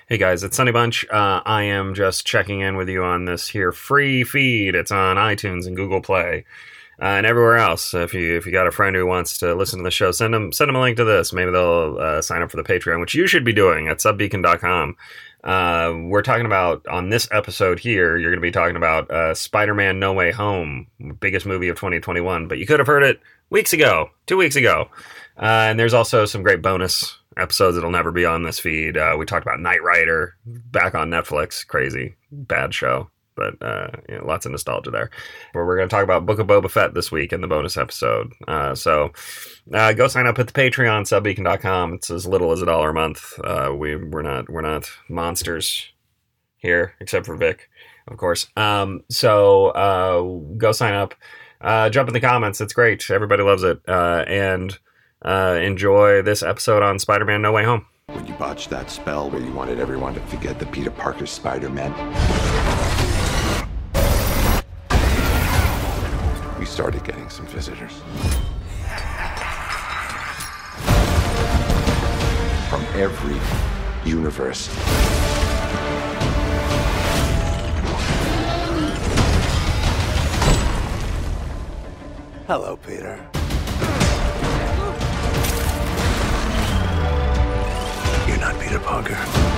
Hey guys, it's Sunny Bunch. I am just checking in with you on this here free feed. It's on iTunes and Google Play and everywhere else. If you got a friend who wants to listen to the show, send them a link to this. Maybe they'll sign up for the Patreon, which you should be doing at subbeacon.com. We're talking about, on this episode here, you're going to be talking about Spider-Man No Way Home, biggest movie of 2021. But you could have heard it 2 weeks ago. And there's also some great bonus episodes that'll never be on this feed. We talked about Knight Rider, back on Netflix. Crazy, bad show, but lots of nostalgia there. But we're going to talk about Book of Boba Fett this week in the bonus episode. So go sign up at the Patreon, subbeacon.com. It's as little as $1 a month. We're not monsters here, except for Vic, of course. So go sign up. Jump in the comments. It's great. Everybody loves it. And enjoy this episode on Spider-Man No Way Home. When you botched that spell where you wanted everyone to forget that Peter Parker's Spider-Man, we started getting some visitors. From every universe. Hello, Peter. You're not Peter Parker.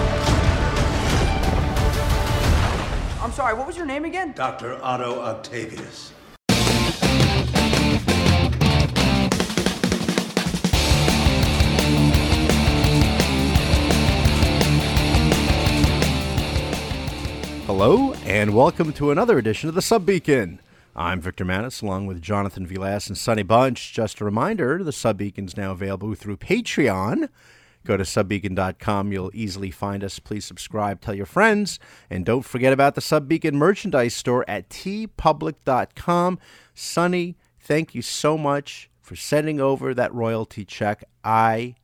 I'm sorry, what was your name again? Dr. Otto Octavius. Hello, and welcome to another edition of the Subbeacon. I'm Victor Manis, along with Jonathan Vilas and Sunny Bunch. Just a reminder, the Subbeacon is now available through Patreon. Go to subbeacon.com. You'll easily find us. Please subscribe, tell your friends, and don't forget about the Subbeacon merchandise store at tpublic.com. Sunny, thank you so much for sending over that royalty check. I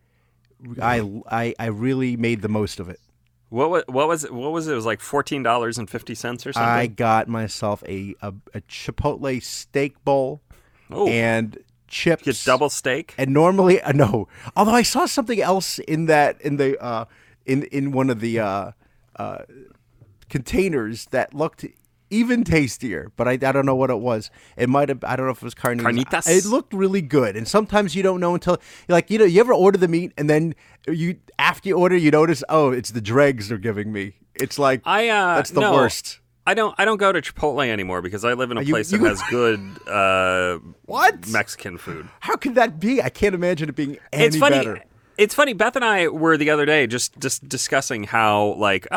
really made the most of it. What was it? It was like $14.50 or something. I got myself a Chipotle steak bowl and chips. Get double steak. And normally, no. Although I saw something else in one of the containers that looked even tastier, but I don't know what it was. It might have. I don't know if it was carnitas. It looked really good, and sometimes you don't know until you ever order the meat and then after you order you notice, oh, it's the dregs they're giving me. It's like that's the worst. I don't go to Chipotle anymore because I live in a place that has good Mexican food. How could that be? I can't imagine it being any better. It's funny. Beth and I were the other day just discussing how,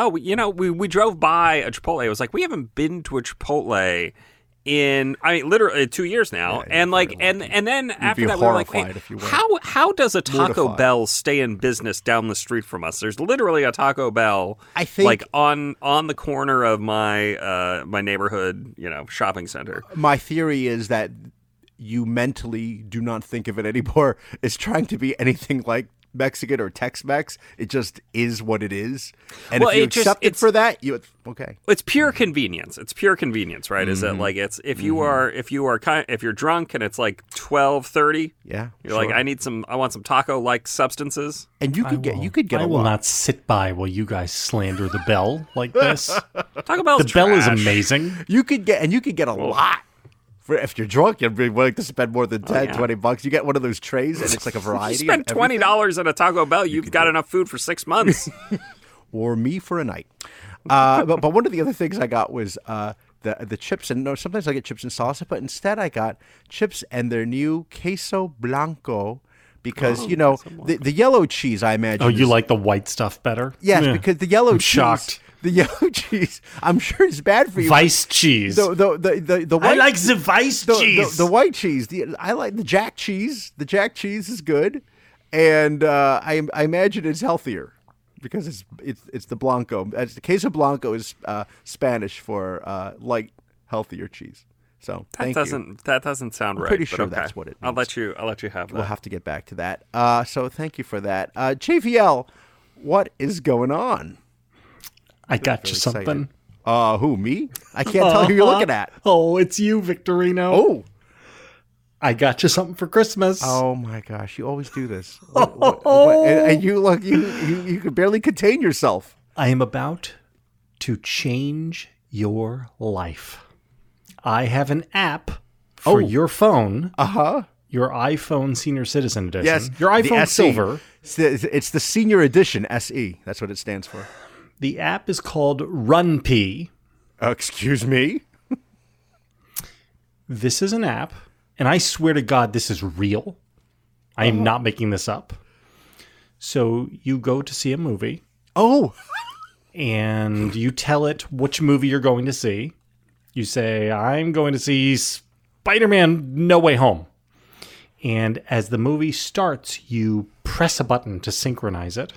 we drove by a Chipotle. It was like, we haven't been to a Chipotle in, literally 2 years now. Yeah, and then after that, we were like, how does a Taco Bell stay in business down the street from us? There's literally a Taco Bell, I think, on the corner of my my neighborhood, shopping center. My theory is that you mentally do not think of it anymore as trying to be anything like Mexican or Tex-Mex. It just is what it is, and if you accept it for that, okay. It's pure convenience. It's pure convenience, right? Mm-hmm. Is it like it's if you're drunk and it's like 12:30, yeah, you're like, I want some taco like substances, and you could get. I will not sit by while you guys slander the Bell like this. Taco Bell's the Bell is amazing. You could get a lot. If you're drunk, you'd be willing to spend more than $20. You get one of those trays, and it's like a variety. You spend $20 at a Taco Bell, you've got enough food for 6 months. Or me for a night. But one of the other things I got was the chips. And sometimes I get chips and salsa, but instead I got chips and their new queso blanco. Because, the yellow cheese, I imagine. Oh, you like the white stuff better? Yes, because the yellow cheese. Shocked. The yellow cheese, I'm sure it's bad for you. Vice cheese. The white, I like the Vice cheese. The white cheese. I like the Jack cheese. The Jack cheese is good, and I imagine it's healthier because it's the Blanco. The queso Blanco is Spanish for light, healthier cheese. So that doesn't sound right. I'm pretty sure that's what it means. I'll let you have that. We'll have to get back to that. So thank you for that, JVL. What is going on? I got you something. Who, me? I can't tell who you're looking at. Oh, it's you, Victorino. Oh. I got you something for Christmas. Oh, my gosh. You always do this. And you look, you can barely contain yourself. I am about to change your life. I have an app for your phone. Your iPhone Senior Citizen Edition. Yes. Your the iPhone SE. Silver. It's the Senior Edition SE. That's what it stands for. The app is called RunP. Excuse me? This is an app, and I swear to God, this is real. I am not making this up. So you go to see a movie, Oh, and you tell it which movie you're going to see. You say, I'm going to see Spider-Man No Way Home. And as the movie starts, you press a button to synchronize it.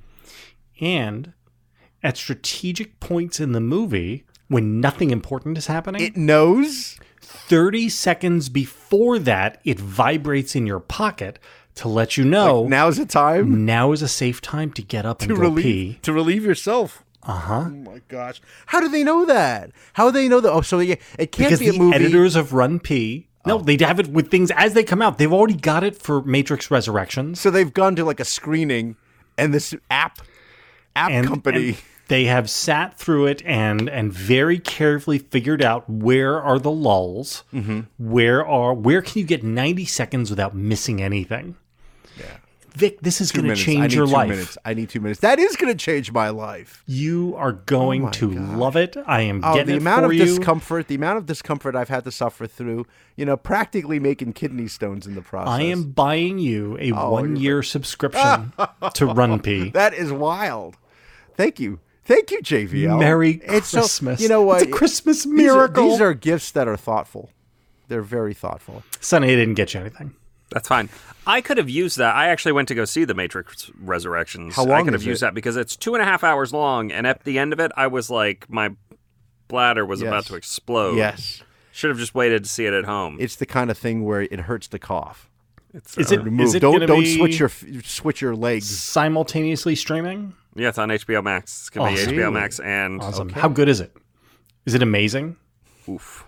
And at strategic points in the movie, when nothing important is happening, it knows? 30 seconds before that, it vibrates in your pocket to let you know Now's the time now is a safe time to get up and go pee. to relieve yourself. Uh-huh. Oh my gosh. How do they know that? How do they know that? Oh, so it can't Because be a the movie. editors of RunP, no, they have it with things as they come out. They've already got it for Matrix Resurrections. So they've gone to like a screening, and this app company. And they have sat through it and very carefully figured out where are the lulls, where can you get 90 seconds without missing anything. Yeah. Vic, this is going to change your life. I need 2 minutes. That is going to change my life. You are going to love it. I am getting the it amount for of you. the amount of discomfort I've had to suffer through, practically making kidney stones in the process. I am buying you a 1-year subscription to RunP. That is wild. Thank you. Thank you, JVL. Merry It's Christmas. you know what? It's a Christmas miracle. These are gifts that are thoughtful. They're very thoughtful. Sonny, I didn't get you anything. That's fine. I could have used that. I actually went to go see The Matrix Resurrections. How long I could have is used it? that because it's 2.5 hours long, and at the end of it, I was like, my bladder was about to explode. Yes. Should have just waited to see it at home. It's the kind of thing where it hurts to cough. Is it Don't gonna be switch your legs. simultaneously streaming? Yeah, it's on HBO Max. It's going to be Awesome. HBO Max and... Awesome. How good is it? Is it amazing? Oof.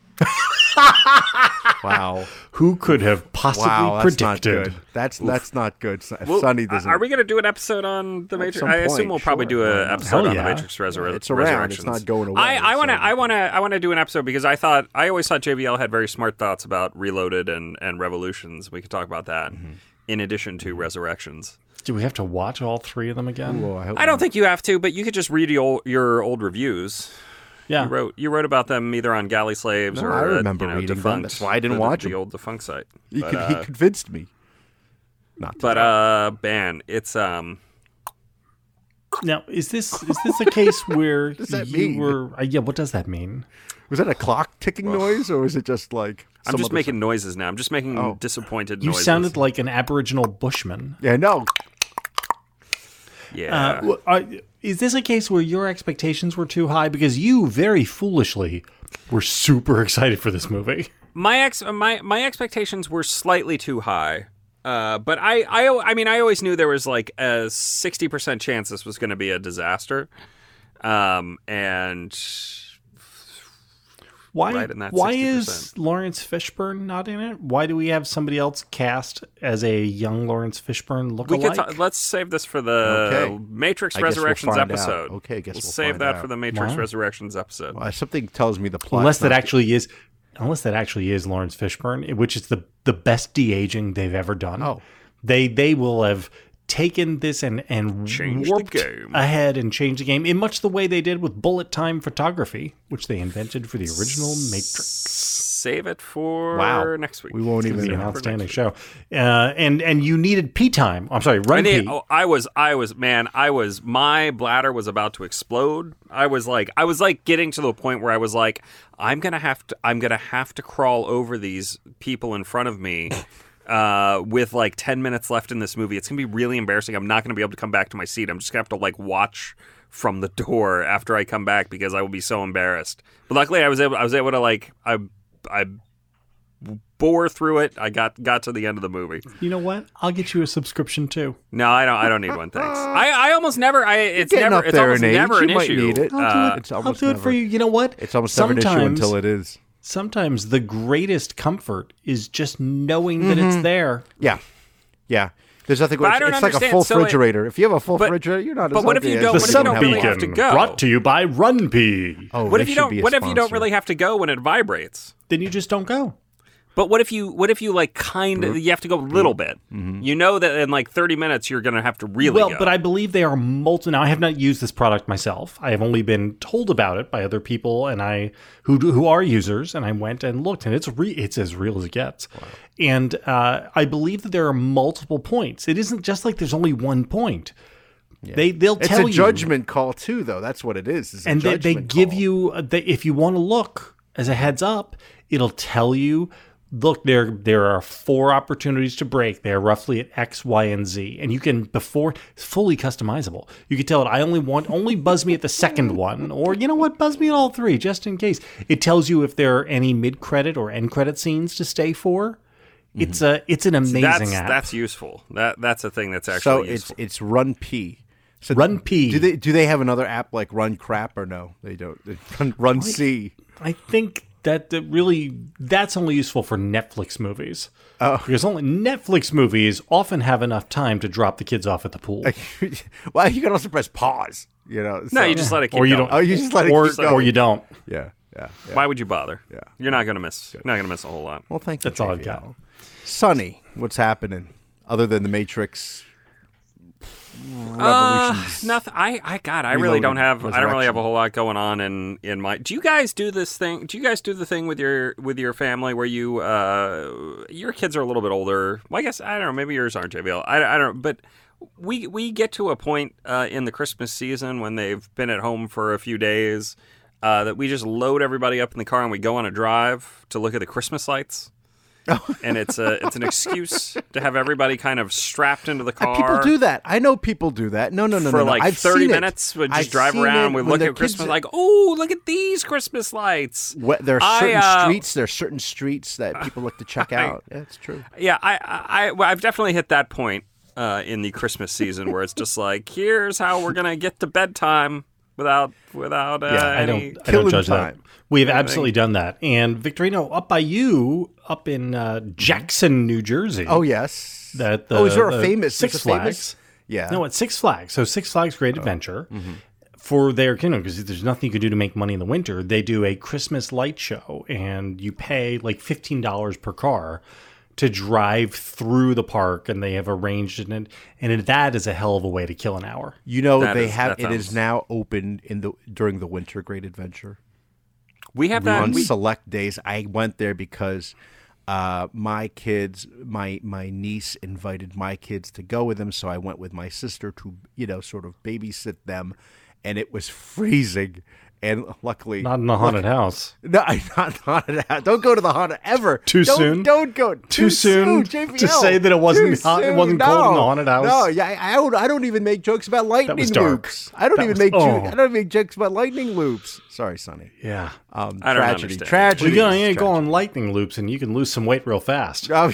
Wow. Who could have possibly Wow, that's not predicted? good. That's not good. If Well, Sonny doesn't. Are we going to do an episode on The Matrix? some I assume point, we'll probably sure. do an Why not? episode Hell on yeah. The Matrix Resurrections. It's around. It's not going away. I want to. so- I want to do an episode because I always thought JBL had very smart thoughts about Reloaded and Revolutions. We could talk about that in addition to Resurrections. Do we have to watch all 3 of them again? Whoa, I hope I don't think you have to, but you could just read your old reviews. Yeah. You wrote about them either on Galley Slaves No, or I remember reading them. Defunct, That's why I didn't watch the them. old Defunct site. he But, convinced me. Not to. but Ben, it's Now, is this a case where does that you mean? were? Yeah. What does that mean? Was that a clock ticking noise, or was it just like? I'm some just other making noises now. I'm just making disappointed You noises. sounded like an Aboriginal bushman. Yeah, no. yeah. Is this a case where your expectations were too high? Because you very foolishly were super excited for this movie. My expectations were slightly too high, but I mean I always knew there was like a 60% chance this was going to be a disaster, and Why? right in that Why 60%. is Lawrence Fishburne not in it? Why do we have somebody else cast as a young Lawrence Fishburne we could lookalike? let's save this for the Okay. Matrix I guess we'll Resurrections find out. episode. Okay, guess we'll we'll save find that out. for the Matrix Wow. Resurrections episode. Something tells me the plot. unless that actually is Lawrence Fishburne, which is the best de-aging they've ever done. Oh. They will have taken this and Changed the warped game. ahead and changed the game in much the way they did with bullet time photography, which they invented for the original Matrix. Save it for Wow. next week. We won't It's even an know. outstanding show. And you needed pee time. I'm sorry, run pee. My bladder was about to explode. I was like getting to the point where I was like, I'm gonna have to crawl over these people in front of me. With like 10 minutes left in this movie, it's gonna be really embarrassing. I'm not gonna be able to come back to my seat. I'm just gonna have to like watch from the door after I come back because I will be so embarrassed. But luckily, I was able to like I bore through it. I got to the end of the movie. You know what? I'll get you a subscription too. No, I don't need one. Thanks. I almost never. It's Getting never. up It's there almost in age, never an you might issue. need it. It's I'll almost do it never- for you. You know what? It's almost never an issue until it is. Sometimes the greatest comfort is just knowing that it's there. Yeah. Yeah. There's nothing. But I don't It's like a understand. full So refrigerator. If you have a full but- refrigerator, you're not. but as what if healthy you as don't- The what if you Sub don't really have to Beacon, go? brought to you by Run Pee. Oh, What they if you should don't? be a What if you don't sponsor. really have to go when it vibrates? Then you just don't go. But what if you like kind of you have to go a little bit? You know that in like 30 minutes you're going to have to really Well, go. but I believe they are Now, I have not used this product myself. I have only been told about it by other people, and who are users. And I went and looked, and it's as real as it gets. Wow. And I believe that there are multiple points. It isn't just like there's only one point. Yeah. They'll tell you. It's a judgment call too, though. That's what it is. It's a and they judgment give call. you if you want to look as a heads up, it'll tell you. Look, there are 4 opportunities to break. They're roughly at X, Y, and Z, and you can it's fully customizable. You can tell it, I only buzz me at the second one, or you know what, buzz me at all 3 just in case. It tells you if there are any mid-credit or end-credit scenes to stay for. It's an amazing app. That's useful. That's a thing that's actually useful. it's Run P. So Run P. Do they have another app like Run Crap or no? They don't. Run C. I think that's only useful for Netflix movies. Oh. Because only Netflix movies often have enough time to drop the kids off at the pool. Well, you can also press pause. You know. No, you just let it keep or you going. don't. Oh, you just let it or, keep going. or you don't. Yeah. Why would you bother? Yeah. You're not going to miss. You're not going to miss a whole lot. Well, thank you. That's all I've JVL. got. Sonny, what's happening other than the Matrix? Revolutions. Nothing. I really don't have. I don't really have a whole lot going on in my. Do you guys do this thing? Do you guys do the thing with your family where you your kids are a little bit older? Well, I guess I don't know. Maybe yours aren't, JVL. I don't. But we get to a point in the Christmas season when they've been at home for a few days that we just load everybody up in the car and we go on a drive to look at the Christmas lights. And it's an excuse to have everybody kind of strapped into the car. People do that. I know people do that. No. For like I've 30 seen minutes, we I've just drive seen around. it We when look the at Christmas kids- like, oh, look at these Christmas lights. There are certain streets. There are certain streets that people look to check out. Yeah, it's true. Yeah, I've definitely hit that point in the Christmas season where it's just like, here's how we're gonna get to bedtime without I don't killing judge time. that. We've absolutely done that. And Victorino, up by you, up in Jackson, New Jersey. Oh yes. Is there a famous Six there's a famous- Flags? Yeah. No, it's Six Flags. So Six Flags Great Adventure. For their, because there's nothing you can do to make money in the winter, they do a Christmas light show, and you pay like $15 per car to drive through the park, and they have arranged it, and that is a hell of a way to kill an hour. You know That they is- have. that It is sounds- now open during the winter Great Adventure. We have that. On select days. I went there because my kids, my niece invited my kids to go with them, so I went with my sister to sort of babysit them, and it was freezing. And luckily, Not in the haunted house. No, not haunted house. Don't go to the haunted ever. Too soon? Don't go Too soon JVL. to say that it wasn't Too hot- it soon. wasn't cold in the haunted house? No, yeah, I don't even make jokes about lightning was dark. loops. I don't That even was- I don't make jokes about lightning loops. Sorry, Sonny. Yeah. I don't Tragedy. understand. Tragedy. Well, you is go tragedy. on lightning loops, and you can lose some weight real fast. Oh,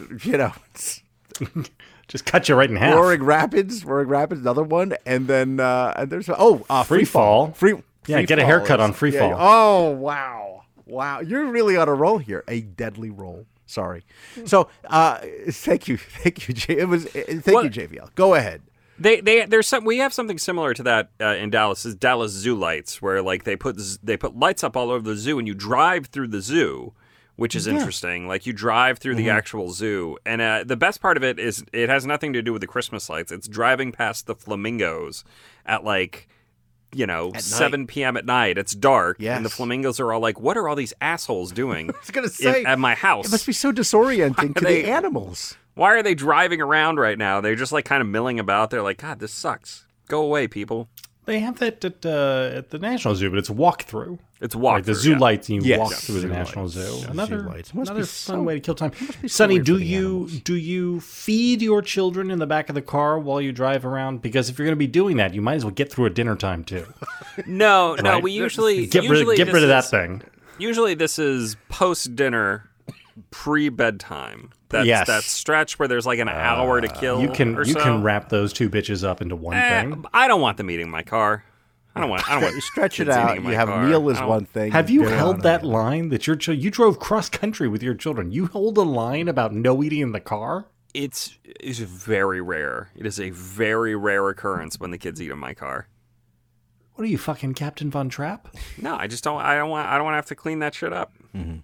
Just cut you right in half. Roaring Rapids, another one, and then and there's Free Fall. Free. Yeah, Free get a Fall haircut is- on Free yeah, Fall. Oh wow, you're really on a roll here. A deadly roll. Sorry. So thank you, J. It was thank you, JVL. Go ahead. We have something similar to that in Dallas. Is Dallas Zoo Lights, where like they put lights up all over the zoo, and you drive through the zoo, which is interesting. Like you drive through the actual zoo, and the best part of it is it has nothing to do with the Christmas lights. It's driving past the flamingos at like 7 p.m. at night. It's dark, and the Yes. flamingos are all like, "What are all these assholes doing?" I was gonna say at my house. It must be so disorienting to they- the animals. Why are they driving around right now? They're just like kind of milling about. They're like, God, this sucks. Go away, people. They have that at the National Zoo, but it's walk-through. It's walk Like the zoo lights, and you Yes. walk through the Zoo National lights. Zoo. Yeah, Another zoo lights. It must be fun so- way to kill time. be so Sonny, weird do for the animals. you feed your children in the back of the car while you drive around? Because if you're going to be doing that, you might as well get through a dinner time too. No, Right? we usually get usually rid this of that is- thing. Usually this is post dinner, pre bedtime. That's Yes. that stretch where there's like an hour to kill. You can or so. wrap those two bitches up into one thing. I don't want them eating in my car. I don't want. You stretch it kids eating out. in You my have car. a meal is I don't- one thing. Have you dinner held on that another. line that you drove cross country with your children? You hold a line about no eating in the car? It's very rare. It is a very rare occurrence when the kids eat in my car. What are you, fucking Captain Von Trapp? No, I just don't. I don't want to have to clean that shit up.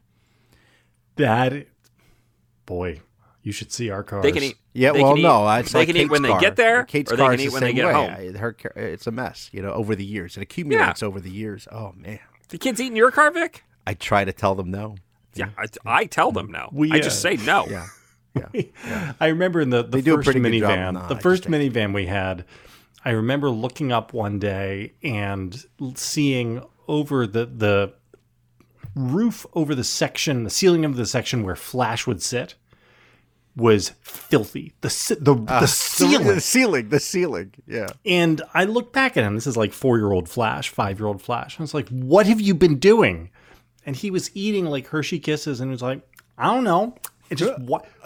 That, boy, you should see our cars. They can eat. Yeah, they well, can no, eat, it's they like can eat Kate's when car. they get there, Kate's or they car can is eat the when they same get way. home. It's a mess, over the years. It accumulates over the years. Oh man, The kids eat in your car, Vic? I try to tell them no. Yeah, I tell them no. We, I just say no. Yeah. I remember in the do a first pretty good job minivan, not, the I first just think. minivan we had, I remember looking up one day and seeing over the roof over the ceiling of the section where Flash would sit was filthy. The ceiling. The ceiling. Yeah. And I looked back at him. This is like 4-year-old Flash, 5-year-old Flash. I was like, what have you been doing? And he was eating like Hershey Kisses and he was like, I don't know. And just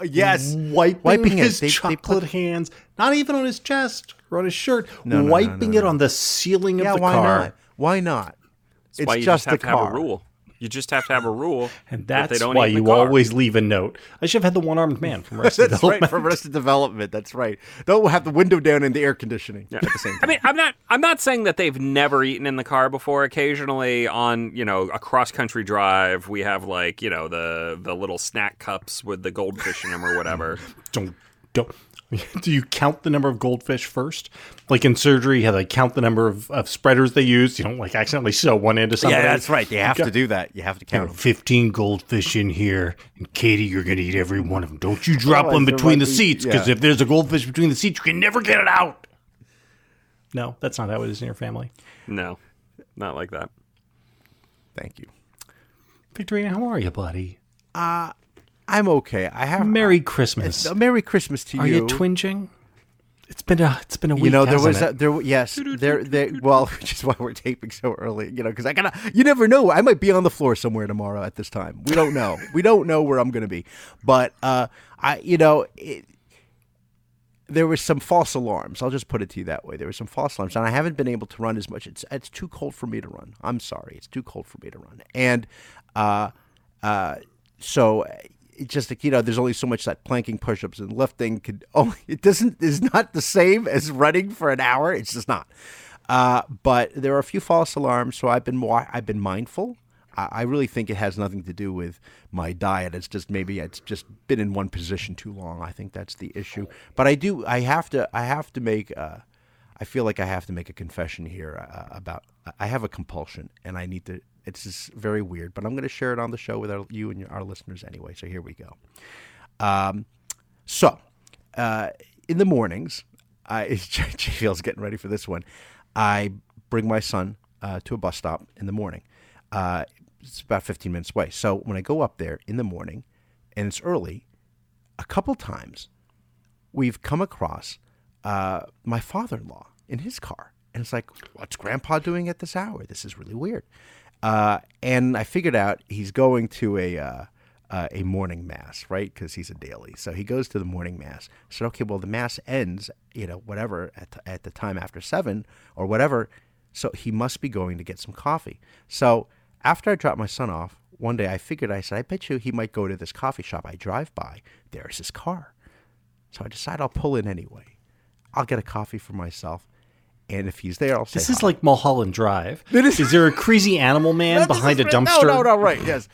wiping his chocolate hands, not even on his chest or on his shirt, wiping it on the ceiling of the car. Why not? That's why you just have a to have car. a rule. You just have to have a rule. And that they that's don't why eat in the you car. always leave a note. I should have had the one-armed man from Arrested That's Development. right, from Arrested Development. That's right. They'll have the window down and the air conditioning at the same time. I mean, I'm not saying that they've never eaten in the car before. Occasionally on, a cross-country drive, we have like, the little snack cups with the goldfish in them or whatever. Don't. Do you count the number of goldfish first? Like in surgery, you have to count the number of spreaders they use. You don't like accidentally sew one into somebody. Yeah, that's right. You have to do that. You have to count them. 15 goldfish in here, and Katie, you're going to eat every one of them. Don't you drop Oh, them there between might the be- seats, because yeah. if there's a goldfish between the seats, you can never get it out. No, that's not how it is in your family. No, not like that. Thank you. Victorina, how are you, buddy? I'm okay. I have Merry Christmas. Merry Christmas to Are you twinging? It's been a week. There hasn't was it? well, which is why we're taping so early. Because you never know. I might be on the floor somewhere tomorrow at this time. We don't know. We don't know where I'm going to be. But there was some false alarms. I'll just put it to you that way. There were some false alarms, and I haven't been able to run as much. It's too cold for me to run. I'm sorry. It's too cold for me to run. And so it's just like, there's only so much that planking, push-ups, and lifting is not the same as running for an hour. It's just not. But there are a few false alarms, so I've been mindful. I really think it has nothing to do with my diet. It's just maybe it's just been in one position too long. I think that's the issue. But I have to make. I feel like I have to make a confession here about. I have a compulsion, and I need to. It's just very weird, but I'm going to share it on the show with you and our listeners anyway. So here we go. In the mornings, JVL's getting ready for this one. I bring my son to a bus stop in the morning. It's about 15 minutes away. So when I go up there in the morning, and it's early, a couple times we've come across my father-in-law in his car. And it's like, what's Grandpa doing at this hour? This is really weird. And I figured out he's going to a morning mass, right? Because he's a daily. So he goes to the morning mass. I said, okay, well, the mass ends, whatever, at the time after 7 or whatever. So he must be going to get some coffee. So after I dropped my son off, one day I said, I bet you he might go to this coffee shop. I drive by. There's his car. So I decide I'll pull in anyway. I'll get a coffee for myself. And if he's there, I'll say This is hi. like Mulholland Drive. Is there a crazy animal man behind a dumpster? No, right. Yes.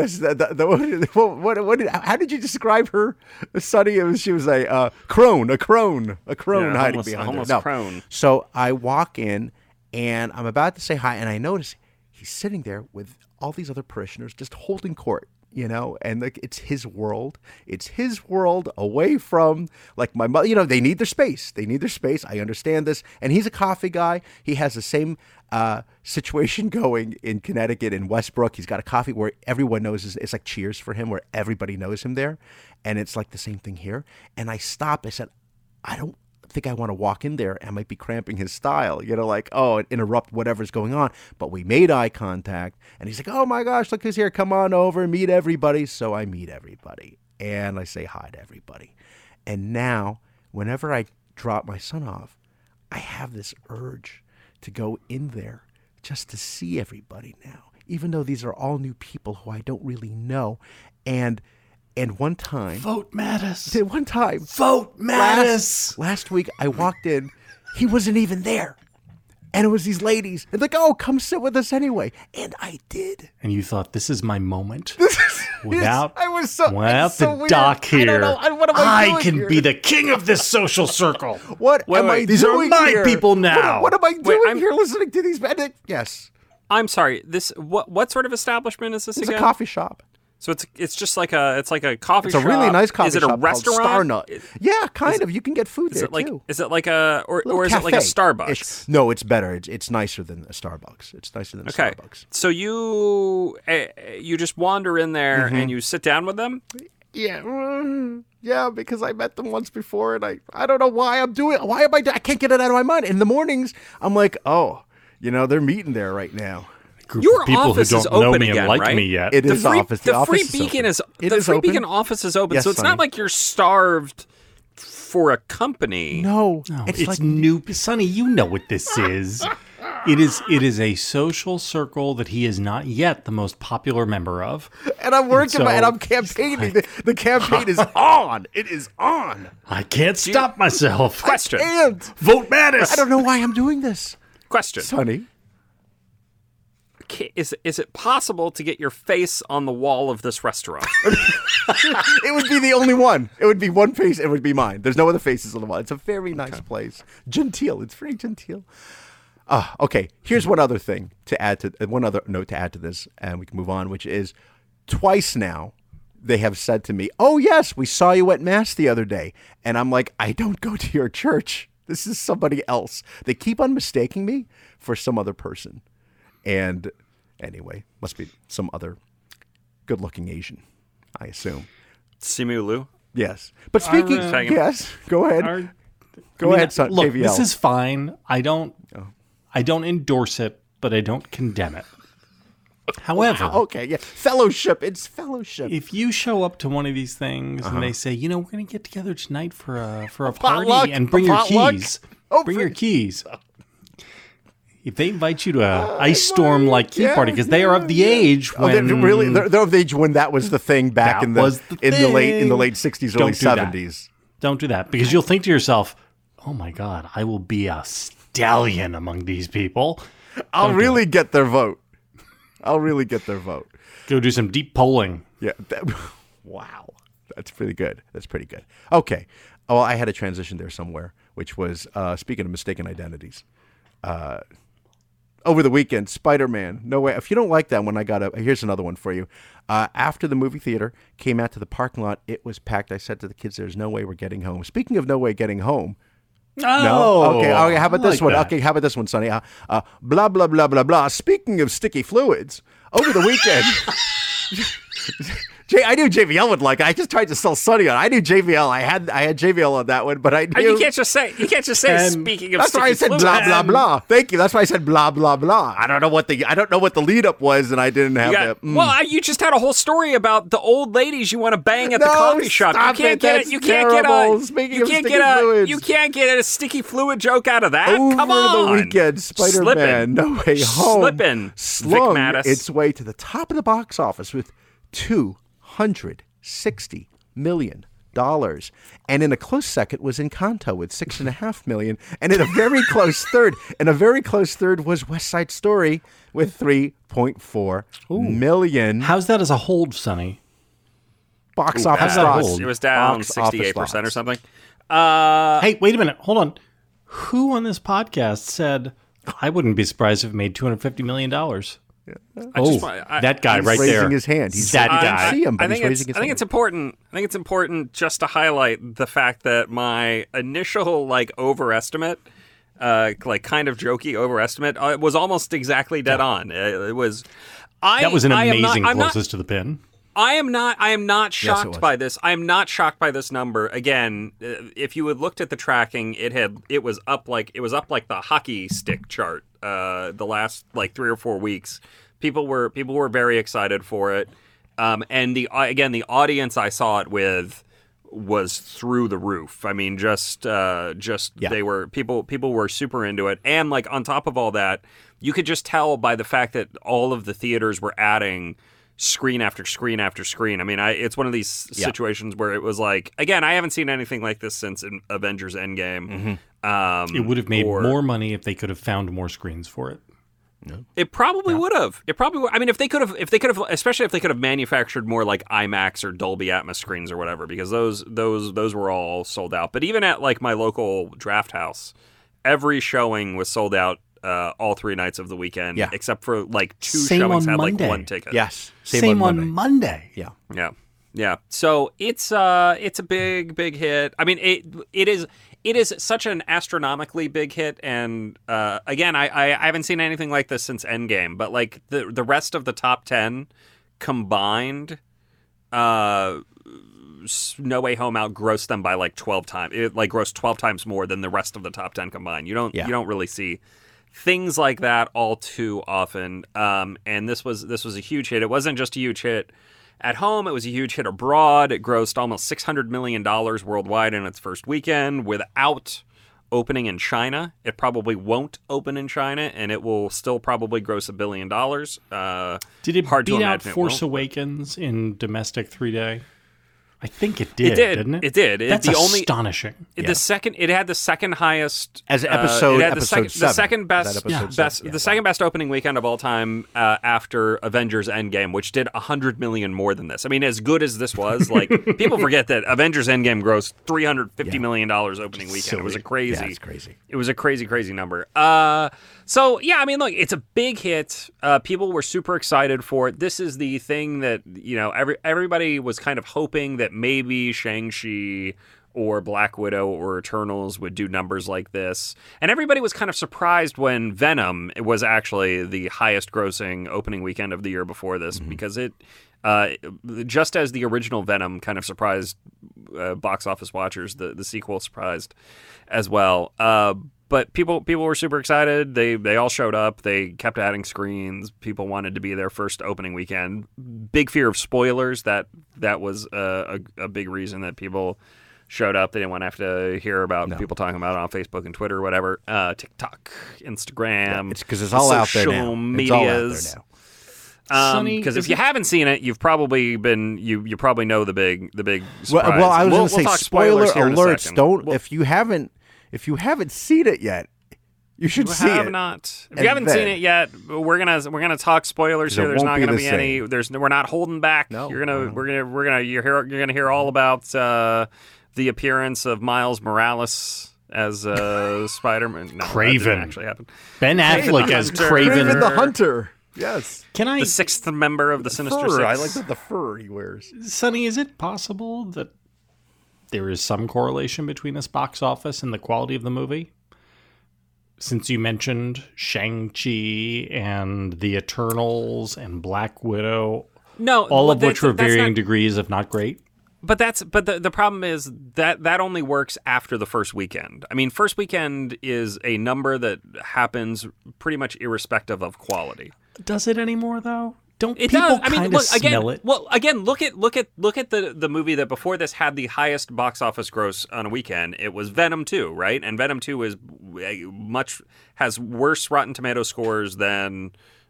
How did you describe her, Sonny? She was a crone hiding behind her. homeless No. crone. So I walk in, and I'm about to say hi, and I notice he's sitting there with all these other parishioners just holding court. And like it's his world. It's his world away from like my mother. They need their space. I understand this. And he's a coffee guy. He has the same situation going in Connecticut in Westbrook. He's got a coffee where everyone knows. It's like Cheers for him, where everybody knows him there. And it's like the same thing here. And I stopped. I said, I don't think I want to walk in there. I might be cramping his style, interrupt whatever's going on. But we made eye contact, and he's like, oh my gosh, look who's here. Come on over, meet everybody. So I meet everybody, and I say hi to everybody. And now, whenever I drop my son off, I have this urge to go in there just to see everybody now, even though these are all new people who I don't really know. And And one time, Vote Mattis. one time, Vote Mattis. last week, I walked in. He wasn't even there. And it was these ladies. And like, oh, come sit with us anyway. And I did. And you thought, this is my moment. Without, I was so, without it's so the weird. doc I here, don't know. What am I doing can here? be the king of this social circle. What am I These are doing my here? people now. What am I doing I'm- here listening to these men? Yes. I'm sorry. This what sort of establishment is this It's again? a coffee shop. So it's just like a coffee It's shop. a really nice coffee Is it shop a restaurant? called Starnut. Yeah, kind of. You can get food Is there it like too. is it like a or Little is it like a cafe-ish. Starbucks? No, it's better. It's nicer than a Starbucks. It's nicer than a Okay. Starbucks. So you just wander in there and you sit down with them? Yeah, because I met them once before, and I don't know why I'm doing. Why am I can't get it out of my mind. In the mornings, I'm like, oh, they're meeting there right now. Your People who office is don't know open me again, and like right? me yet. It is office. The Free office Beacon open. is It the is Free open? Beacon office is open, Yes, so it's Sonny. not like you're starved for a company. No, It's like new. Sonny, you know what this is. It is a social circle that he is not yet the most popular member of. and I'm working so and I'm campaigning. The campaign is on. It is on. I can't stop myself. Question. And Vote Mattis. I don't know why I'm doing this, Question. Sonny. Is it possible to get your face on the wall of this restaurant? It would be the only one. It would be one face. It would be mine. There's no other faces on the wall. It's a very nice place. Genteel. It's very genteel. Okay. Here's one other thing to add to one other note to add to this, and we can move on. Which is twice now they have said to me, "Oh yes, we saw you at mass the other day," and I'm like, "I don't go to your church. This is somebody else." They keep on mistaking me for some other person, and anyway, must be some other good-looking Asian, I assume. Simu Liu? Yes. But speaking, yes, go ahead. Go ahead, son. Look, JVL. this is fine. I don't endorse it, but I don't condemn it. However, okay. Yeah, fellowship. It's fellowship. if you show up to one of these things and they say, we're going to get together tonight for a party potluck? and bring A your potluck? keys. Oh, Bring your keys. If they invite you to a ice storm like key party, because they are of the age Oh, when they're of the age when that was the thing back That in the was the in the thing. late 60s, Don't early do that. 70s. Don't do that, because you'll think to yourself, "Oh my God, I will be a stallion among these people." I'll really get their vote. I'll really get their vote. Go do some deep polling. Yeah. Wow. That's pretty good. That's pretty good. Okay. Oh, I had a transition there somewhere, which was speaking of mistaken identities. Over the weekend, Spider-Man. No way. If you don't like that one, here's another one for you. After the movie theater, came out to the parking lot. It was packed. I said to the kids, "There's no way we're getting home." Speaking of no way getting home. No. Okay. How about this one? that. Okay. How about this one, Sonny? Blah blah blah blah blah. Speaking of sticky fluids, over the weekend. I knew JVL would like it. I just tried to sell Sonny on. I knew JVL. I had JVL on that one, but I knew You can't just say. Speaking of, that's why I said sticky blah fluid. blah blah. Thank you. That's why I said blah blah blah. I don't know what the lead up was, and I didn't have Yeah. that. Well, you just had a whole story about the old ladies you want to bang at the No, coffee shop. stop You can't it. get That's it. You can't terrible. get a. Speaking You of can't sticky get a. fluids. You can't get a sticky fluid joke out of that. Over Come on. the weekend, Spider-Man No Way Home Slippin', Vic slung Mattis. its way to the top of the box office with $260 million. And in a close second was Encanto with $6.5 million. And in a very close third, was West Side Story with $3.4 million. How's that as a hold, Sonny? Box office how's that stocks. hold? It was down Box office 68% or stocks. something. Hey, wait a minute. Hold on. Who on this podcast said I wouldn't be surprised if it made $250 million? That guy He's right raising there. his hand. He's that I guy. see him, but I think he's raising his I think hand. it's important. I think it's important just to highlight the fact that my initial overestimate, kind of jokey overestimate, was almost exactly dead on. It was. That was an amazing I'm not, closest to the pin. I am not it shocked was. by this. I am not shocked by this number. Again, if you had looked at the tracking, it was up like the hockey stick chart. The last 3 or 4 weeks, people were very excited for it. And the audience I saw it with was through the roof. I mean, they were people were super into it. And on top of all that, you could just tell by the fact that all of the theaters were adding screen after screen after screen. I mean, it's one of these situations where it was like, again, I haven't seen anything like this since Avengers Endgame. It would have made more money if they could have found more screens for it. No. It probably would have. It probably would. I mean, if they could have, especially if they could have manufactured more like IMAX or Dolby Atmos screens or whatever, because those were all sold out. But even at like my local draft house, every showing was sold out all 3 nights of the weekend, except for like 2 Same showings on had Monday. like 1 ticket. Yes. Same on Monday. Yeah. Yeah. So it's a big hit. I mean, it is such an astronomically big hit, and again, I haven't seen anything like this since Endgame. But like the rest of the top 10 combined, No Way Home outgrossed them by like 12 times. It like grossed 12 times more than the rest of the top 10 combined. You don't really see things like that all too often. And this was a huge hit. It wasn't just a huge hit at home, it was a huge hit abroad. It grossed almost $600 million worldwide in its first weekend without opening in China. It probably won't open in China, and it will still probably gross $1 billion. Did it hard to beat out imagine it Force won't, Awakens in domestic 3-day? I think it did. Didn't it? It did. That's astonishing. It had the second highest As episode it had the 7. second best, The second best opening weekend of all time after Avengers Endgame, which did $100 million more than this. I mean, as good as this was, like people forget that Avengers Endgame grossed $350 million opening weekend. Silly. It was a crazy. Yeah, it's crazy. It was a crazy number. So yeah, I mean, look, it's a big hit. People were super excited for it. This is the thing that everybody was kind of hoping that maybe Shang-Chi or Black Widow or Eternals would do numbers like this. And everybody was kind of surprised when Venom was actually the highest grossing opening weekend of the year before this, because it just as the original Venom kind of surprised box office watchers, the sequel surprised as well. But people were super excited. They all showed up. They kept adding screens. People wanted to be their first opening weekend. Big fear of spoilers. That was a big reason that people showed up. They didn't want to have to hear about people talking about it on Facebook and Twitter or whatever. TikTok, Instagram. It's because it's all out there now. Social medias. Because if you haven't seen it, you've probably been you probably know the big surprise. Well, I was going to say talk spoiler spoilers here in a alerts. second. Don't if you haven't seen it yet, you should see it. If you haven't seen it yet, we're gonna talk spoilers here. There's not gonna be any. We're not holding back. No, we're gonna hear all about the appearance of Miles Morales as Spider-Man. No, Kraven. that didn't actually happen. Ben Affleck as Hunter. Kraven. the Hunter. Yes. Can I, The 6th member of the Sinister Fur. Six. I like the fur he wears. Sonny, is it possible that there is some correlation between this box office and the quality of the movie? Since you mentioned Shang-Chi and the Eternals and Black Widow, No, all of but which were that's varying not- degrees of not great. But the problem is that only works after the first weekend. I mean, first weekend is a number that happens pretty much irrespective of quality. Does it anymore though? Don't It people does. I mean, kind of look smell again. it? Well, again, look at the movie that before this had the highest box office gross on a weekend. It was Venom 2, right? And Venom 2 is has worse Rotten Tomato scores than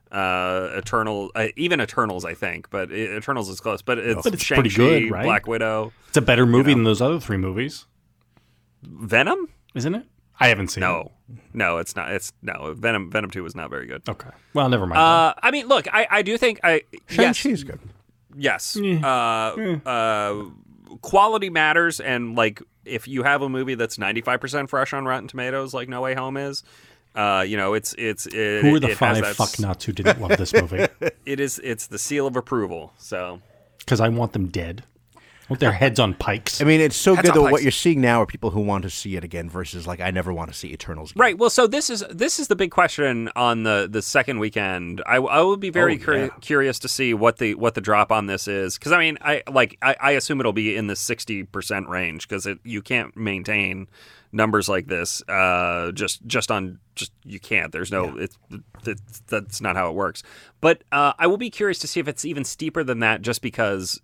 even Eternals, I think. But Eternals is close. But it's pretty Shang-Chi, good, right? Black Widow, It's a better movie than those other 3 movies, Venom. isn't it? I haven't seen it. No, it's not. Venom 2 was not very good. Okay. Well, never mind. I mean, look, I do think Shang-Chi's good. Yes. Quality matters, and like if you have a movie that's 95% fresh on Rotten Tomatoes, like No Way Home is, it's Who are the 5 fucknuts who didn't love this movie? It's the seal of approval. So Because I want them dead. I want their heads on pikes. I mean, it's so That's good not that what Pikes. you're seeing now are people who want to see it again versus like I never want to see Eternals again. right. Well, so this is the big question on the second weekend. I would be very curious to see what the drop on this is, because I mean I assume it'll be in the 60% range, because you can't maintain numbers like this just you can't. There's no that's not how it works. But I will be curious to see if it's even steeper than that, just because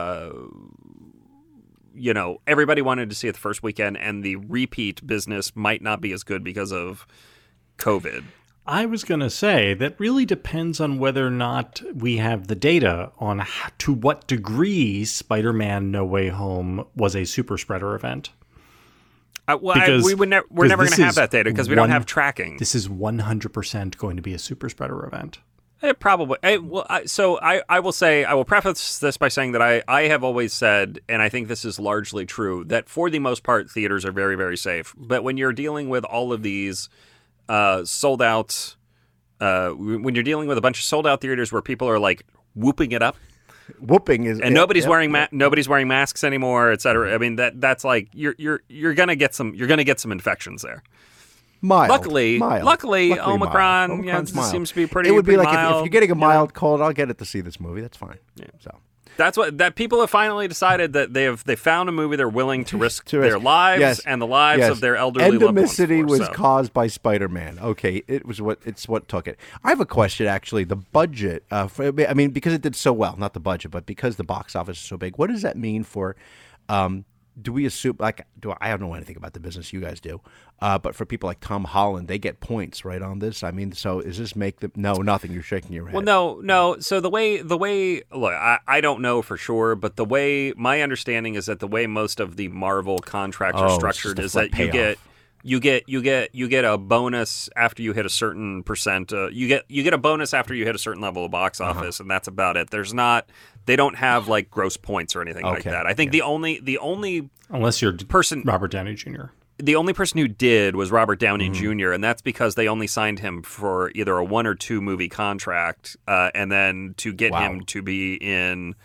everybody wanted to see it the first weekend, and the repeat business might not be as good because of COVID. I was going to say that really depends on whether or not we have the data on to what degree Spider-Man No Way Home was a super spreader event. We're never going to have that data because we don't have tracking. This is 100% going to be a super spreader event. It probably. I will say, I will preface this by saying that I have always said, and I think this is largely true, that for the most part, theaters are very, very safe. But when you're dealing with all of these sold out, when you're dealing with a bunch of sold out theaters where people are like whooping it up, nobody's wearing masks anymore, et cetera. I mean that's like you're gonna get some infections there. Luckily, Omicron seems to be pretty. It would be like mild, if you're getting a mild cold, I'll get it to see this movie. That's fine. Yeah. So that people have finally decided that they found a movie they're willing to risk their lives and the lives of their elderly loved ones. Endemicity was caused by Spider-Man. Okay, it's what took it. I have a question actually. The budget, because it did so well, not the budget, but because the box office is so big. What does that mean for? Do we assume I don't know anything about the business, you guys do, but for people like Tom Holland, they get points right on this. I mean, so does this make them? No, nothing. You're shaking your head. Well, no. So the way look, I don't know for sure, but the way my understanding is that the way most of the Marvel contracts are structured is that you get a bonus after you hit a certain percent. You get a bonus after you hit a certain level of box office, and that's about it. They don't have like gross points or anything like that. I think the only unless you're Robert Downey Jr. The only person who did was Robert Downey Jr., and that's because they only signed him for either a 1 or 2 movie contract, and then to get him to be in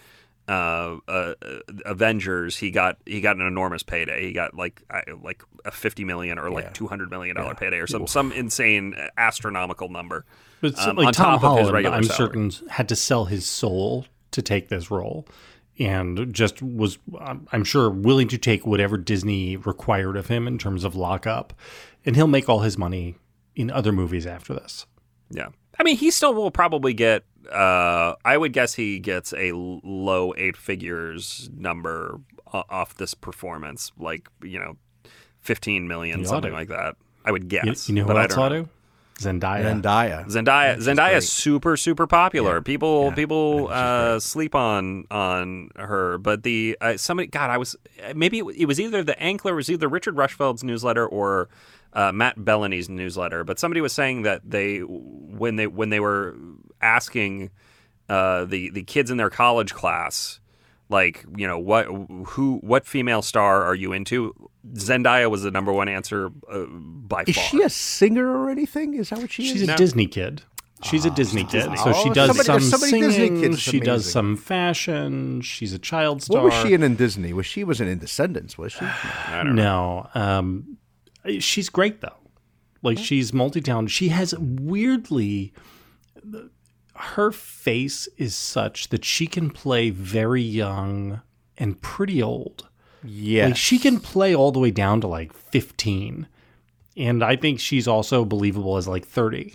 Avengers, he got an enormous payday. He got like a $50 million or like $200 million payday or some insane astronomical number. But on Tom top Holland, of his regular I'm salary. certain, had to sell his soul to take this role, and just was, I'm sure, willing to take whatever Disney required of him in terms of lockup, and he'll make all his money in other movies after this. Yeah, I mean, he still will probably get. I would guess he gets a low 8 figures number off this performance, like 15 million, something like that. I would guess. You know who else ought to? Zendaya is super, super popular. People sleep on her, but maybe it was either the Ankler, was either Richard Rushfeld's newsletter or Matt Bellamy's newsletter, but somebody was saying that when they were asking the kids in their college class, like, what female star are you into? Zendaya was the number one answer by far. Is she a singer or anything? Is that what she is? She's a Disney kid. She's a Disney kid. So she does some singing, she does some fashion, she's a child star. What was she in Disney? She wasn't in Descendants, was she? I don't know. No. She's great, though. Like, she's multi-talented. She has weirdly... Her face is such that she can play very young and pretty old. Yes. Like, she can play all the way down to like 15. And I think she's also believable as like 30.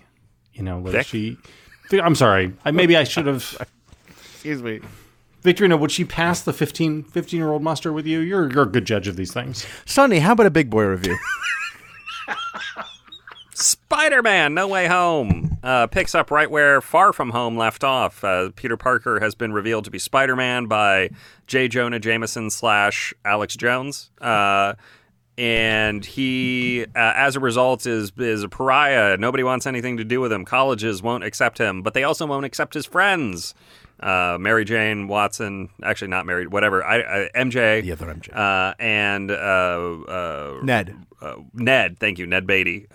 I'm sorry. Maybe I should have. Excuse me. Victorino, would she pass the 15-year-old muster with you? You're a good judge of these things. Sonny, how about a big boy review? Spider-Man No Way Home picks up right where Far From Home left off. Peter Parker has been revealed to be Spider-Man by J. Jonah Jameson / Alex Jones. And he, as a result, is a pariah. Nobody wants anything to do with him. Colleges won't accept him, but they also won't accept his friends. Mary Jane Watson, actually not married, whatever. MJ. The other MJ. And Ned. Ned, thank you, Ned Beatty.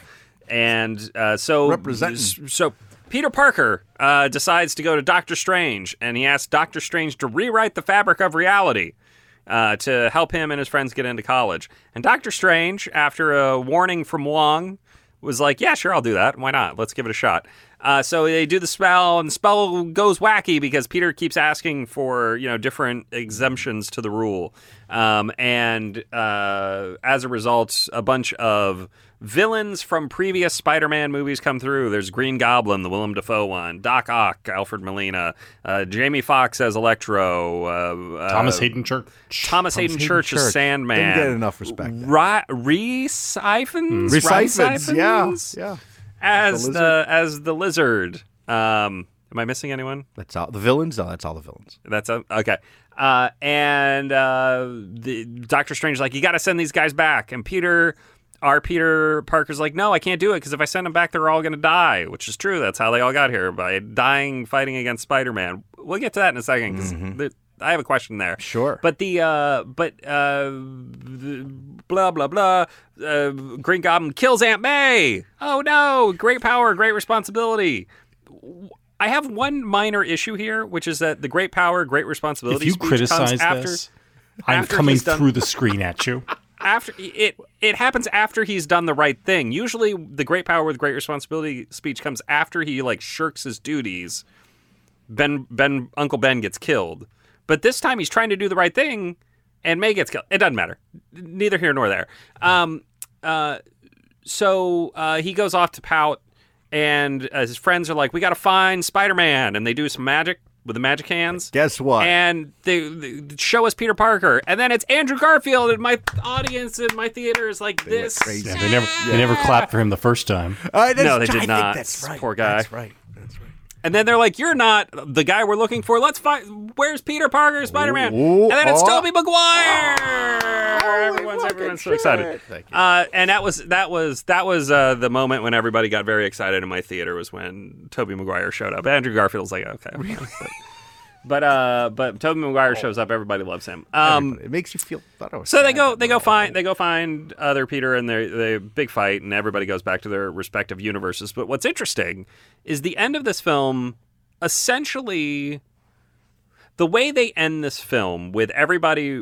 So Peter Parker decides to go to Doctor Strange, and he asks Doctor Strange to rewrite the fabric of reality to help him and his friends get into college. And Doctor Strange, after a warning from Wong, was like, yeah, sure, I'll do that. Why not? Let's give it a shot. So they do the spell, and the spell goes wacky because Peter keeps asking for, different exemptions to the rule. And as a result, a bunch of villains from previous Spider-Man movies come through. There's Green Goblin, the Willem Dafoe one, Doc Ock, Alfred Molina, Jamie Foxx as Electro, Thomas Hayden Church. Thomas Hayden Church as Sandman. Didn't get enough respect. Reese Ifans? Reese Ifans, yeah. as the lizard. Am I missing anyone? That's all the villains. No, that's all the villains. That's okay. And the Doctor Strange's like, you got to send these guys back. And Peter Parker's like, no, I can't do it because if I send them back, they're all going to die, which is true. That's how they all got here, by dying fighting against Spider-Man. We'll get to that in a second because I have a question there. Sure. But blah, blah, blah. Green Goblin kills Aunt May. Oh, no. Great power, great responsibility. I have one minor issue here, which is that the great power, great responsibility If you speech criticize comes after, this, I'm after coming he's done- through the screen at you. After it happens after he's done the right thing. Usually, the great power with great responsibility speech comes after he shirks his duties. Uncle Ben gets killed, but this time he's trying to do the right thing, and May gets killed. It doesn't matter, neither here nor there. So he goes off to pout, and his friends are like, "We got to find Spider-Man," and they do some magic with the magic hands. Guess what? And they show us Peter Parker, and then it's Andrew Garfield, and my audience in my theater is like this. crazy. Yeah, they never clapped for him the first time. No, they did I think not. that's right. Poor guy. That's right. And then they're like, "You're not the guy we're looking for. Let's find. Where's Peter Parker, Spider-Man?" And then it's Tobey Maguire. Everyone's so excited. Thank you. And that was the moment when everybody got very excited in my theater, was when Tobey Maguire showed up. Andrew Garfield's like, okay, but Tobey Maguire shows up. Everybody loves him. It makes you feel better. So they go find other Peter, and they big fight, and everybody goes back to their respective universes. But what's interesting is the end of this film. Essentially, the way they end this film with everybody,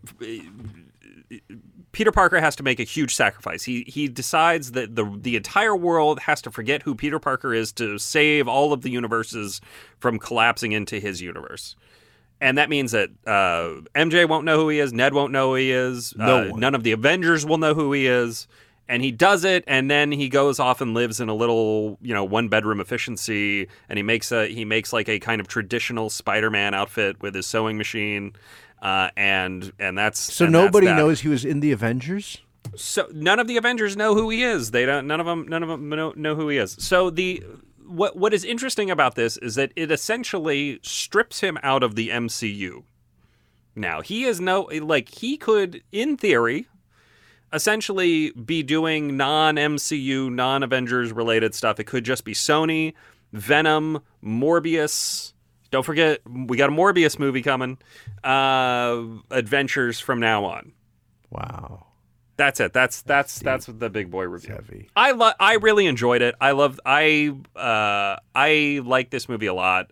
Peter Parker has to make a huge sacrifice. He decides that the entire world has to forget who Peter Parker is to save all of the universes from collapsing into his universe. And that means that MJ won't know who he is, Ned won't know who he is, none of the Avengers will know who he is. And he does it, and then he goes off and lives in a little, one-bedroom efficiency, and he makes like a kind of traditional Spider-Man outfit with his sewing machine. And that's So and nobody that's that. knows he was in the Avengers? So none of the Avengers know who he is. They don't. None of them know who he is. So what is interesting about this is that it essentially strips him out of the MCU. Now he could, in theory, essentially be doing non-MCU, non-Avengers related stuff. It could just be Sony, Venom, Morbius. Don't forget, we got a Morbius movie coming. Adventures from now on. Wow. That's it. That's the big boy review. Heavy. I really enjoyed it. I like this movie a lot.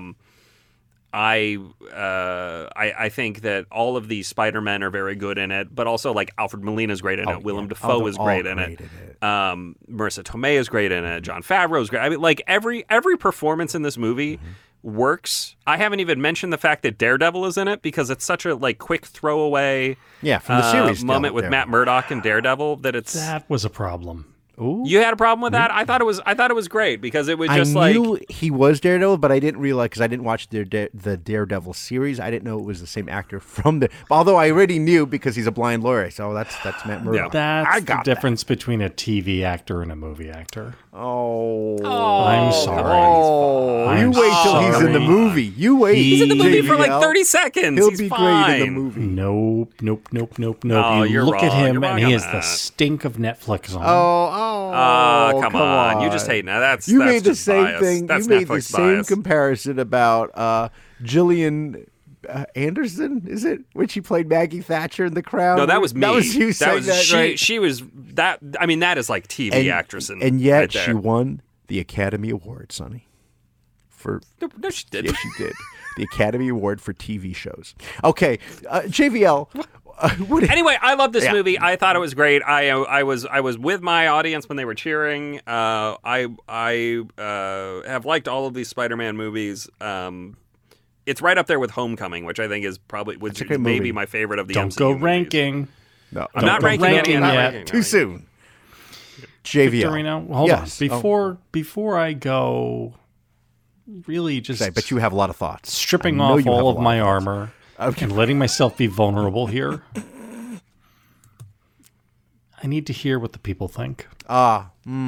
I think that all of the Spider-Men are very good in it, but also like Alfred Molina's great in it. Willem Dafoe is great in it. Marissa Tomei is great in it. Jon Favreau is great. I mean, like every performance in this movie works. I haven't even mentioned the fact that Daredevil is in it because it's such a quick throwaway from the series moment with Matt Murdock and Daredevil that was a problem. Ooh. You had a problem with that? I thought it was great because it was just I knew he was Daredevil, but I didn't realize because I didn't watch the Daredevil series. I didn't know it was the same actor from the. Although I already knew because he's a blind lawyer, so that's Matt Murdock. That's the difference between a TV actor and a movie actor. Oh, I'm sorry. Oh, you wait till he's in the movie. You wait. He's in the movie for like JVL. 30 seconds. He'll He's be fine. great in the movie. Nope. Oh, you you're look at wrong. him You're wrong and he on is the that. stink of Netflix on. Oh, come on. You just hate now. That's made the just same bias. thing. That's you made Netflix the same bias. comparison about Gillian Anderson. Is it when she played Maggie Thatcher in The Crown? No, that was me. That was you saying that, right? She was that. I mean, that is like TV actress, and yet right there. she won the Academy Award, Sonny. No, she did. Yes, she did. The Academy Award for TV shows. Okay, JVL. Anyway, I love this Yeah. movie. I thought it was great. I was with my audience when they were cheering. I have liked all of these Spider-Man movies. It's right up there with Homecoming, which I think is probably a great maybe movie. my favorite of the Don't MCU go movies. ranking. No, I'm not ranking ranking any. I'm not yet. ranking, Too no. soon. JVL. Victorino, hold Yes. on. Before I go, really just I bet you have a lot of thoughts. stripping I know off you have all a of lot my of thoughts. armor Okay. and letting myself be vulnerable here. I need to hear what the people think.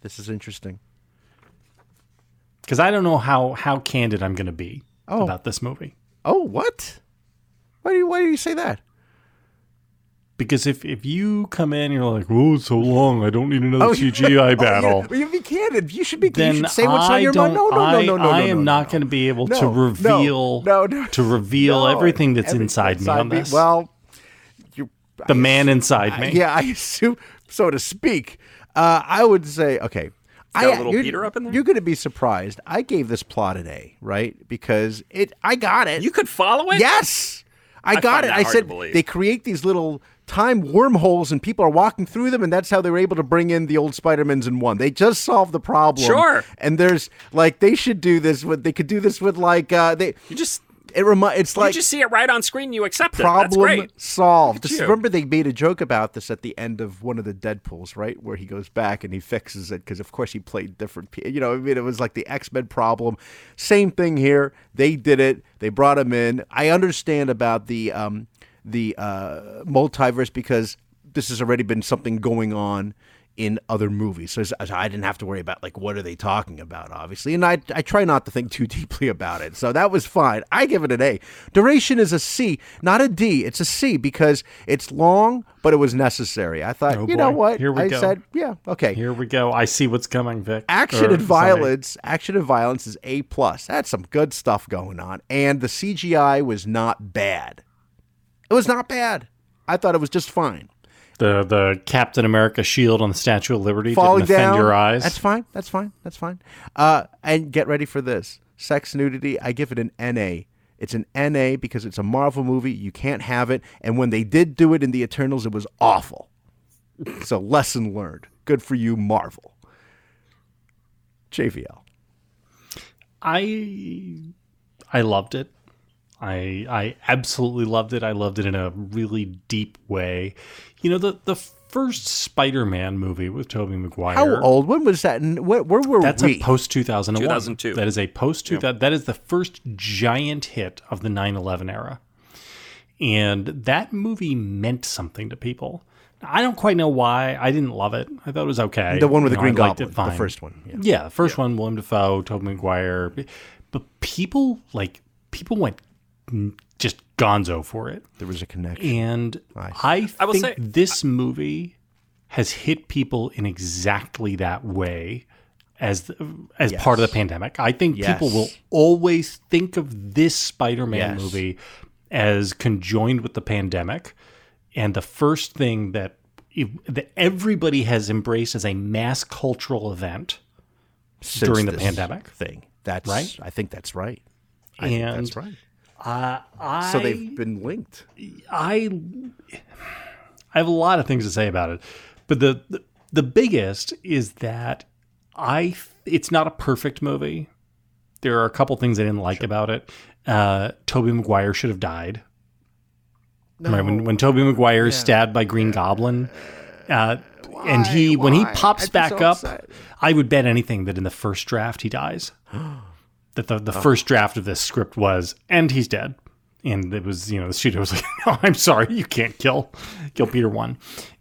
This is interesting. Because I don't know how candid I'm going to be about this movie. Oh, what? Why do you say that? Because if you come in and you're like, oh, it's so long, I don't need another CGI battle. You be candid. You should be. Then you should say what's on your mind. No. I am not going to be able to reveal everything that's inside me on this. Well, the man inside me. Yeah, I assume, so to speak. I would say, okay. Got a little Peter up in there? You're going to be surprised. I gave this plot an A, right? Because I got it. You could follow it? Yes. I got it. I said they create these little time wormholes and people are walking through them, and that's how they were able to bring in the old Spider-Mans in one. They just solved the problem. Sure. And there's like they should do this with they could do this with like it's like you just see it right on screen, you accept it. Problem That's great. solved. Remember they made a joke about this at the end of one of the Deadpools, right? Where he goes back and he fixes it because of course he played different it was like the X-Men problem. Same thing here. They did it. They brought him in. I understand about the multiverse because this has already been something going on in other movies. So I didn't have to worry about like what are they talking about, obviously. And I try not to think too deeply about it. So that was fine. I give it an A. Duration is a C, not a D. It's a C because it's long, but it was necessary. I thought, you know what? Here we go. Said, yeah, okay. Here we go. I see what's coming, Vic. Action and violence is A+. That's some good stuff going on. And the CGI was not bad. It was not bad. I thought it was just fine. The Captain America shield on the Statue of Liberty falling didn't offend down. Your eyes. That's fine. And get ready for this. Sex nudity, I give it an NA. It's an NA because it's a Marvel movie. You can't have it. And when they did do it in the Eternals, it was awful. So lesson learned. Good for you, Marvel. JVL. I loved it. I absolutely loved it. I loved it in a really deep way. You know, the first Spider-Man movie with Tobey Maguire. How old? When was that? Where were we? That's a post-2001. 2002. That is a post-2000. That is the first giant hit of the 9/11 era. And that movie meant something to people. I don't quite know why. I didn't love it. I thought it was okay. The one with the Green I liked Goblin, it fine. the first one. Yeah, the first one, Willem Dafoe, Tobey Maguire. But people went just gonzo for it. There was a connection. And Nice. I think this movie has hit people in exactly that way as part of the pandemic. I think people will always think of this Spider-Man movie as conjoined with the pandemic. And the first thing that everybody has embraced as a mass cultural event during the pandemic thing. That's right. I think that's right. I think that's right. So they've been linked. I have a lot of things to say about it, but the biggest is that it's not a perfect movie. There are a couple things I didn't like about it. Tobey Maguire should have died. No. Right, when Tobey Maguire is stabbed by Green Goblin, and when he pops back up, I would bet anything that in the first draft he dies. That the first draft of this script was, and he's dead. And it was, the studio was like, no, I'm sorry, you can't kill Peter 1.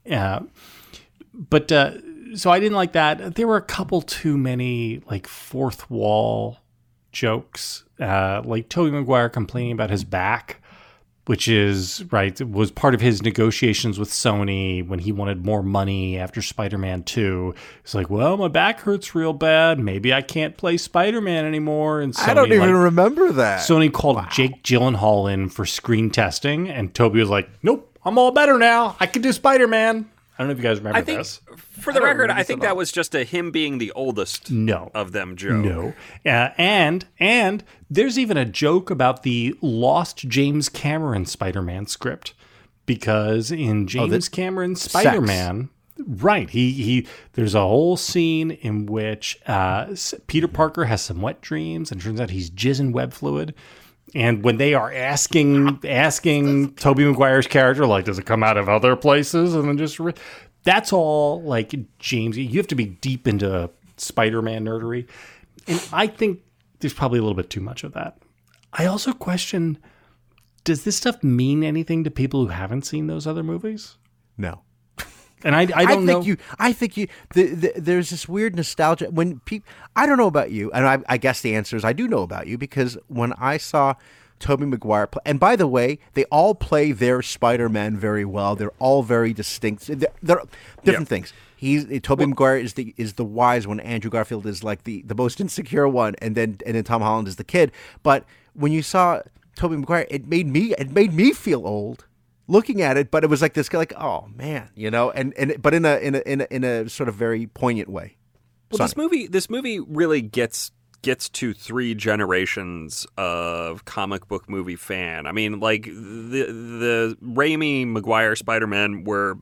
But so I didn't like that. There were a couple too many like fourth wall jokes, like Tobey Maguire complaining about his back, which was part of his negotiations with Sony when he wanted more money after Spider-Man 2. He's like, well, my back hurts real bad. Maybe I can't play Spider-Man anymore. And Sony, I don't even remember that. Sony called Jake Gyllenhaal in for screen testing, and Tobey was like, nope, I'm all better now. I can do Spider-Man. I don't know if you guys remember this. For the record, I think that was just him being the oldest of them joke. No. And there's even a joke about the lost James Cameron Spider-Man script. Because in James Cameron's Spider-Man, right, he there's a whole scene in which Peter Parker has some wet dreams, and it turns out he's jizzing web fluid. And when they are asking Tobey Maguire's character, like, does it come out of other places? And then that's all like James. You have to be deep into Spider-Man nerdery. And I think there's probably a little bit too much of that. I also question, does this stuff mean anything to people who haven't seen those other movies? No. And I don't know. I think there's this weird nostalgia when people. I don't know about you, and I guess the answer is I do know about you, because when I saw Tobey Maguire play, and by the way, they all play their Spider-Man very well. They're all very distinct. They're different things. Tobey Maguire is the wise one. Andrew Garfield is like the most insecure one, and then Tom Holland is the kid. But when you saw Tobey Maguire, it made me feel old looking at it. But it was like this, like, oh man, but in a sort of very poignant way. Well, this movie really gets to three generations of comic book movie fan. I mean, like the Raimi Maguire Spider-Man were,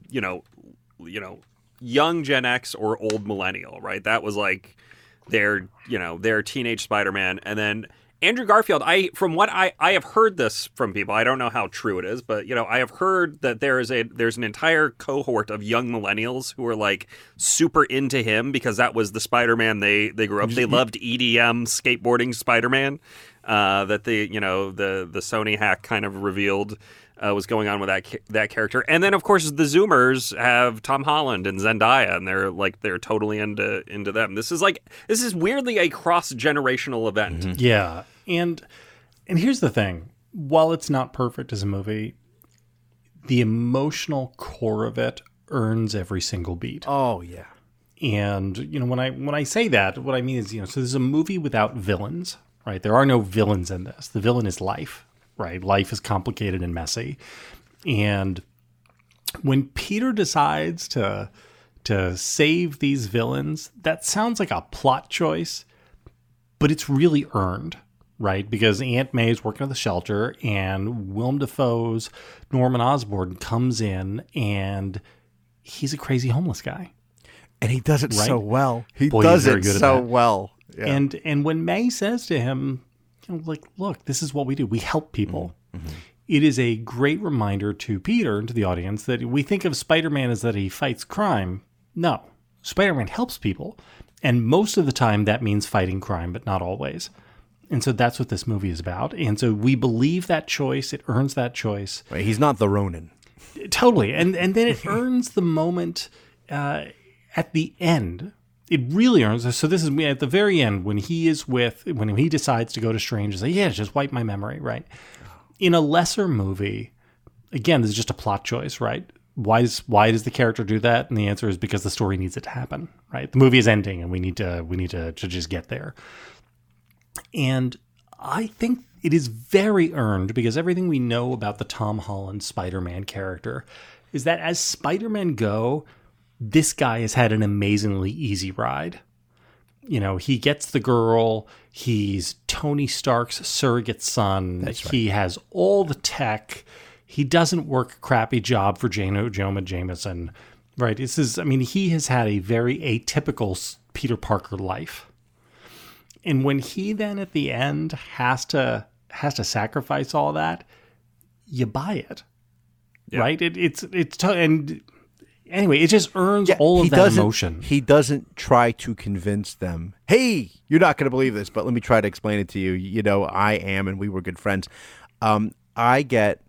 young Gen X or old millennial, right? That was like their teenage Spider-Man. And then Andrew Garfield, from what I have heard this from people, I don't know how true it is, but I have heard that there's an entire cohort of young millennials who are like super into him because that was the Spider-Man they grew up. They loved EDM skateboarding Spider-Man that the Sony hack kind of revealed was going on with that character. And then of course the Zoomers have Tom Holland and Zendaya, and they're totally into them. This is weirdly a cross-generational event. Mm-hmm. Yeah. And here's the thing. While it's not perfect as a movie, the emotional core of it earns every single beat. Oh yeah. And when I say that, what I mean is, so there's a movie without villains, right? There are no villains in this. The villain is life. Right, life is complicated and messy, and when Peter decides to save these villains, that sounds like a plot choice, but it's really earned, right? Because Aunt May is working at the shelter, and Willem Dafoe's Norman Osborn comes in, and he's a crazy homeless guy, and he does it so well. He Boy, does he's very it good at so that. well. Yeah. And when May says to him, like, look, this is what we do. We help people. Mm-hmm. It is a great reminder to Peter and to the audience that we think of Spider-Man as that he fights crime. No, Spider-Man helps people. And most of the time that means fighting crime, but not always. And so that's what this movie is about. And so we believe that choice. It earns that choice. Right, he's not the Ronin. Totally. And then it earns the moment at the end. It really earns. So this is at the very end when he decides to go to Strange and say, yeah, just wipe my memory, right? In a lesser movie, again, this is just a plot choice, right? Why does the character do that? And the answer is because the story needs it to happen, right? The movie is ending, and we need to just get there. And I think it is very earned because everything we know about the Tom Holland Spider-Man character is that as Spider-Man go, this guy has had an amazingly easy ride. He gets the girl. He's Tony Stark's surrogate son. That's right. He has all the tech. He doesn't work a crappy job for Jonah Jameson. Right. He has had a very atypical Peter Parker life. And when he then at the end has to sacrifice all that, you buy it. Yeah. Right? Anyway, it just earns all of that emotion. He doesn't try to convince them, hey, you're not going to believe this, but let me try to explain it to you. I am, and we were good friends. I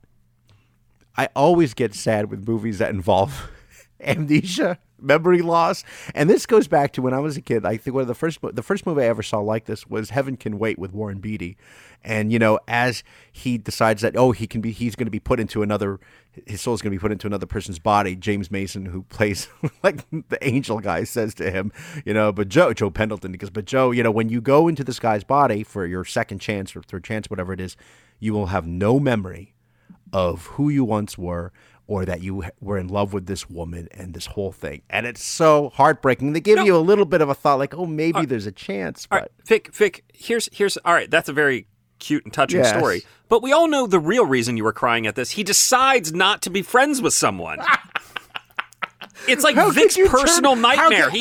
always get sad with movies that involve amnesia, memory loss. And this goes back to when I was a kid. I think one of the first movie I ever saw like this was Heaven Can Wait with Warren Beatty. And, as he decides that, he's going to be put into his soul's going to be put into another person's body, James Mason, who plays like the angel guy, says to him, but Joe Pendleton, but Joe, when you go into this guy's body for your second chance or third chance, whatever it is, you will have no memory of who you once were or that you were in love with this woman and this whole thing. And it's so heartbreaking. They give you a little bit of a thought like, maybe there's a chance. But Vic, here's all right, that's a very cute and touching story. But we all know the real reason you were crying at this. He decides not to be friends with someone. It's like Vic's personal nightmare.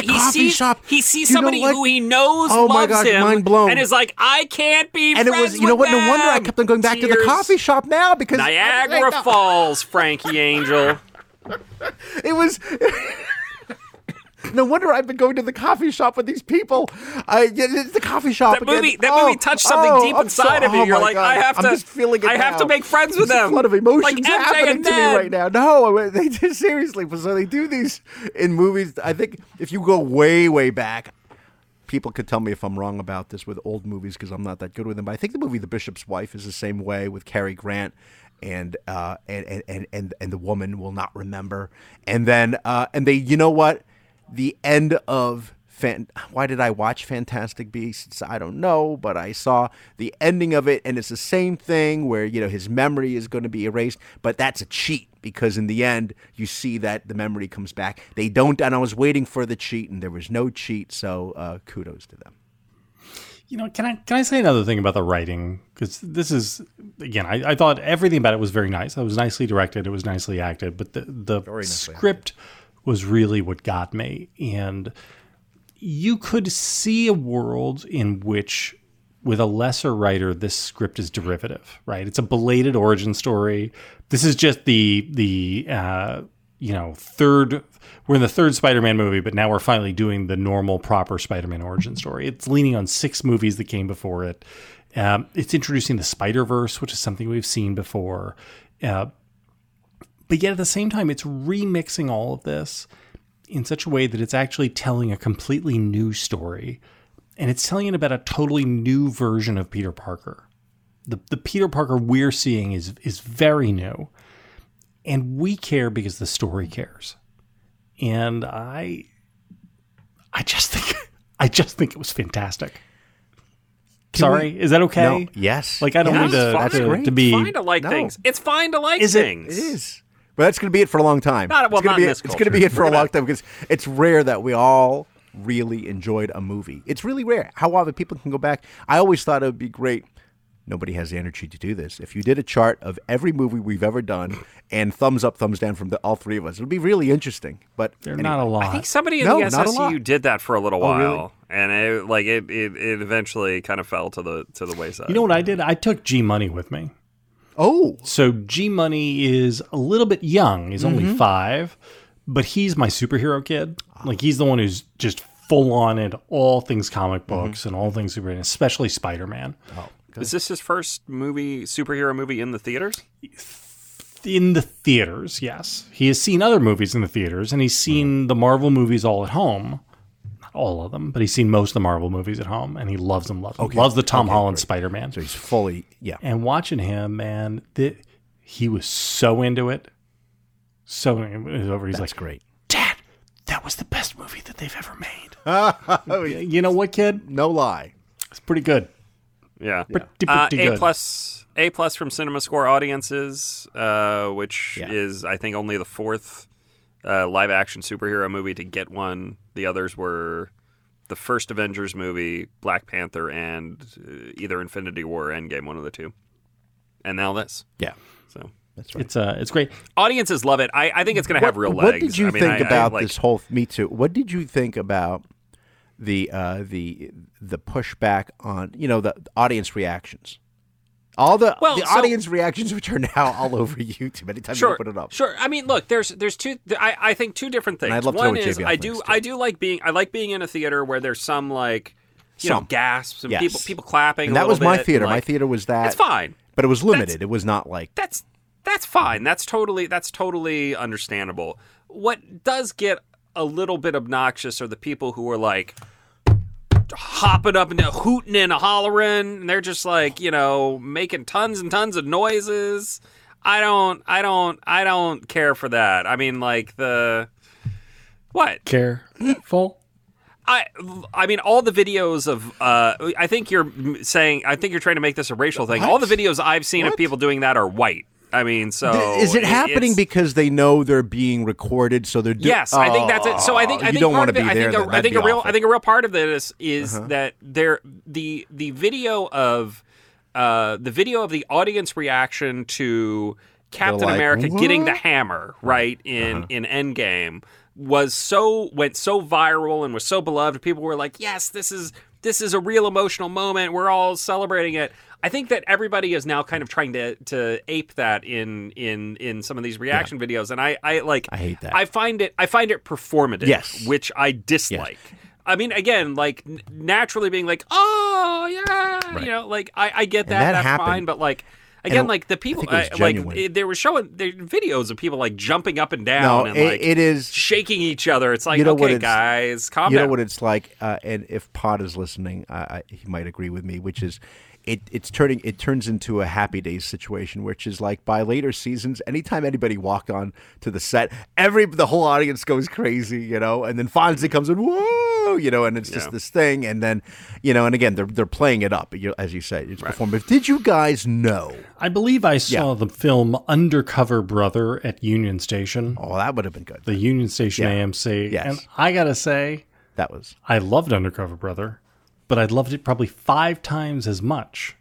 He sees somebody who he knows loves him, mind blown. And is like, I can't be friends with them. And it was, what? No wonder I kept on going back to the coffee shop now because Niagara Falls, Frankie Angel. It was. No wonder I've been going to the coffee shop with these people. It's the coffee shop. That movie touched something deep inside of you. You're like, God. I have I'm to. just feeling it I have now. to make friends with There's them. a flood of emotions like MJ happening and to me Ned. right now. No, they do seriously. So they do these in movies. I think if you go way, way back, people could tell me if I'm wrong about this with old movies because I'm not that good with them. But I think the movie The Bishop's Wife is the same way with Cary Grant. And the woman will not remember, and then they, you know what, the end of why did I watch Fantastic Beasts? I don't know, but I saw the ending of it, and it's the same thing where his memory is going to be erased, but that's a cheat because in the end you see that the memory comes back. They don't, and I was waiting for the cheat, and there was no cheat, so kudos to them. Can I say another thing about the writing? Because this is, again, I thought everything about it was very nice. It was nicely directed. It was nicely acted. But the script was really what got me. And you could see a world in which, with a lesser writer, this script is derivative, right? It's a belated origin story. This is just the third... We're in the third Spider-Man movie, but now we're finally doing the normal, proper Spider-Man origin story. It's leaning on 6 movies that came before it. It's introducing the Spider-Verse, which is something we've seen before. But yet at the same time, it's remixing all of this in such a way that it's actually telling a completely new story. And it's telling it about a totally new version of Peter Parker. The Peter Parker we're seeing is very new. And we care because the story cares. And I just think it was fantastic. Is that okay? No, yes. Like I don't mean to be. It's fine to like things. It's fine to like things. It is. But that's going to be it for a long time. Not in this It's going to be it for a long time because it's rare that we all really enjoyed a movie. It's really rare. How often people can go back. I always thought it would be great. Nobody has the energy to do this. If you did a chart of every movie we've ever done and thumbs up, thumbs down from all 3 of us, it would be really interesting. But they're not a lot. I think somebody in the SSU did that for a little while, and it eventually kind of fell to the wayside. You know what I did? I took G Money with me. Oh, so G Money is a little bit young. He's only 5, but he's my superhero kid. Like he's the one who's just full on in all things comic books and all things superhero, especially Spider-Man. Oh. Is this his first superhero movie in the theaters? In the theaters, yes. He has seen other movies in the theaters, and he's seen the Marvel movies all at home. Not all of them, but he's seen most of the Marvel movies at home, and he loves them. Okay. Loves the Tom Holland Spider-Man. So he's fully, And watching him, man, he was so into it. So it was over. He's That's like, great. Dad, that was the best movie that they've ever made. You know what, kid? No lie. It's pretty good. Yeah. Pretty good. A+ from Cinema Score audiences, which is, I think, only the 4th live-action superhero movie to get one. The others were the first Avengers movie, Black Panther, and either Infinity War or Endgame, one of the two. And now this. Yeah. So that's right. It's great. Audiences love it. I think it's going to have real legs. What did you think about this whole? Me too. What did you think about the pushback on the audience reactions? All the audience reactions, which are now all over YouTube. Anytime you put it up, sure. I mean, look, there's two. I think 2 different things. And I'd love One to know what is JBL I do like being in a theater where there's some gasps and people clapping. And that was my theater. Like, my theater was that. It's fine, but it was limited. It was not like that's fine. That's totally understandable. What does get a little bit obnoxious are the people who are like hopping up and hooting and hollering, and they're just like, making tons and tons of noises. I don't care for that. I mean, like what? Careful. I mean, all the videos of I think you're trying to make this a racial thing. All the videos I've seen of people doing that are white. I mean, so is it happening because they know they're being recorded? So they're yes, I think that's it. So I think you don't want to be there. I think a real part of this is that the video of the audience reaction to Captain America getting the hammer right in Endgame went so viral and was so beloved. People were like, yes, this is this is a real emotional moment. We're all celebrating it. I think that everybody is now kind of trying to ape that in some of these reaction videos, and I hate that. I find it performative, Yes. which I dislike. Yes. I mean, again, like naturally being like, oh yeah, Right. you know, like I get And that. that That's fine, happened. but like. Again, like the I people, think it was genuine. they were showing videos of people like jumping up and down and like it is shaking each other. It's like, you know what okay, it's- guys, calm you down. know what it's like, and if Pod is listening, he might agree with me, which is it turns into a Happy Days situation, which is like by later seasons, anytime anybody walk on to the set, the whole audience goes crazy, you know, and then Fonzie comes in, whoa, you know, and it's just this thing, and then, you know, and again they're playing it up, as you say, it's performative. Did you guys know? I believe I saw the film Undercover Brother at Union Station. Oh, that would have been good. The Union Station AMC. Yes. And I got to say, I loved Undercover Brother, but I loved it probably 5 times as much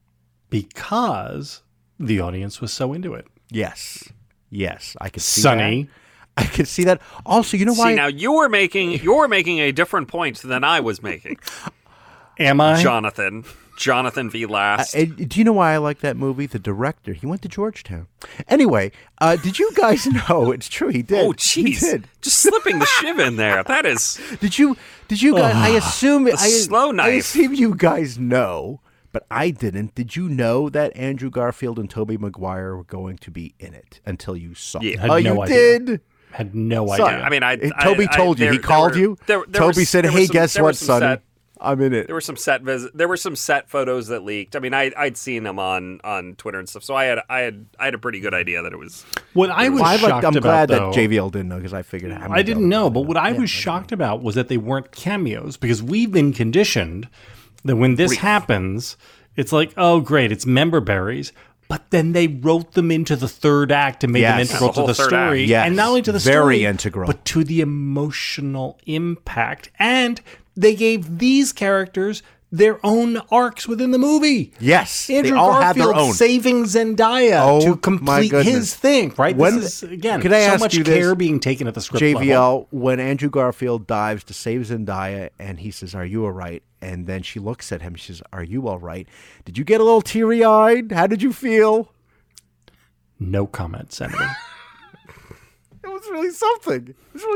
because the audience was so into it. Yes, I could see Sonny. that. I could see that. Also, you know why? See, now you're making a different point than I was making. Am I? Jonathan V. Last. Do you know why I like that movie? The director, he went to Georgetown. Anyway, did you guys know? It's true, he did. Oh, jeez. He did. Just slipping the shiv in there. That is. Did you guys? I assume slow knife. I assume you guys know, but I didn't. Did you know that Andrew Garfield and Tobey Maguire were going to be in it until you saw it? Had Oh, no you idea. did. Had no Son, idea. I mean, Toby told you. He called you. Toby said, "Hey, guess what, Sonny? I'm in it." There were some set photos that leaked. I mean, I'd seen them on Twitter and stuff, so I had a pretty good idea that it was. What I was shocked I'm about, glad though, that JVL didn't know because I figured I didn't know, but what I was shocked about was that they weren't cameos because we've been conditioned that when this happens, it's like, oh, great, it's member berries. But then they wrote them into the third act and made them integral to the story. Yes. And not only to the Very story, integral. but to the emotional impact. And they gave these characters their own arcs within the movie. Yes, Andrew they all had Garfield their own. saving Zendaya to my complete goodness. his thing, right? When- This is, again, Could I so ask much you this, care being taken at the script JVL, level. when Andrew Garfield dives to save Zendaya and he says, "Are you all right?" And then she looks at him, she says, "Are you all right?" Did you get a little teary-eyed? How did you feel? No comment, Senator. It was really something.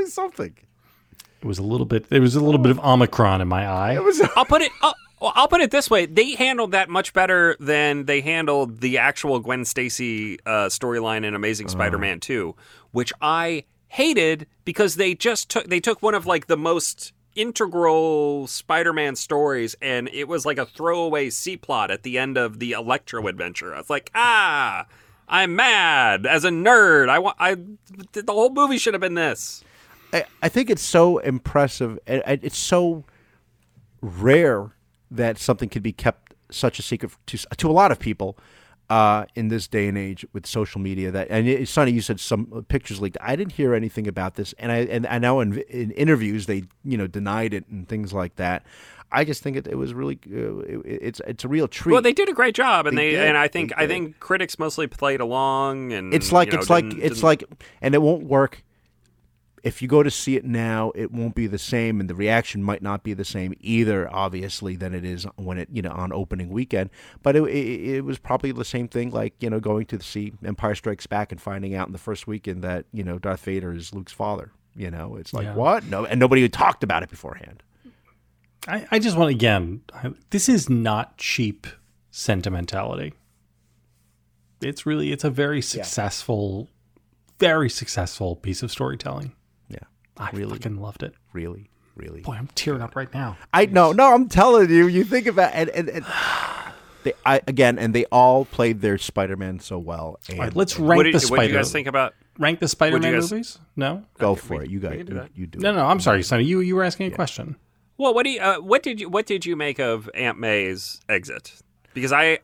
There was a little bit of Omicron in my eye. I'll put it this way: they handled that much better than they handled the actual Gwen Stacy storyline in Amazing Spider-Man 2, which I hated because they took one of like the most integral Spider-Man stories, and it was like a throwaway C-plot at the end of the Electro adventure. I was like, I'm mad as a nerd. The whole movie should have been this. I think it's so impressive. It's so rare that something could be kept such a secret to a lot of people in this day and age with social media. Sonny, you said some pictures leaked. I didn't hear anything about this, and I know in interviews they denied it and things like that. I just think it was really it's a real treat. Well, they did a great job, and I think critics mostly played along, and it's like and it won't work. If you go to see it now, it won't be the same, and the reaction might not be the same either, obviously, than it is when it on opening weekend. But it was probably the same thing, like going to see Empire Strikes Back and finding out in the first weekend that Darth Vader is Luke's father. It's like what? No, and nobody had talked about it beforehand. I just want this is not cheap sentimentality. It's a very successful, very successful piece of storytelling. Yeah, I fucking loved it. Really, really. Boy, I'm tearing up right now. No, I'm telling you. You think about and they all played their Spider-Man so well. And, all right, let's rank the Spider. What do you guys think about? Rank the Spider-Man movies? No, go for it. You guys you do. No, I'm sorry, Sonny. You were asking a question. Well, what did you make of Aunt May's exit? Because I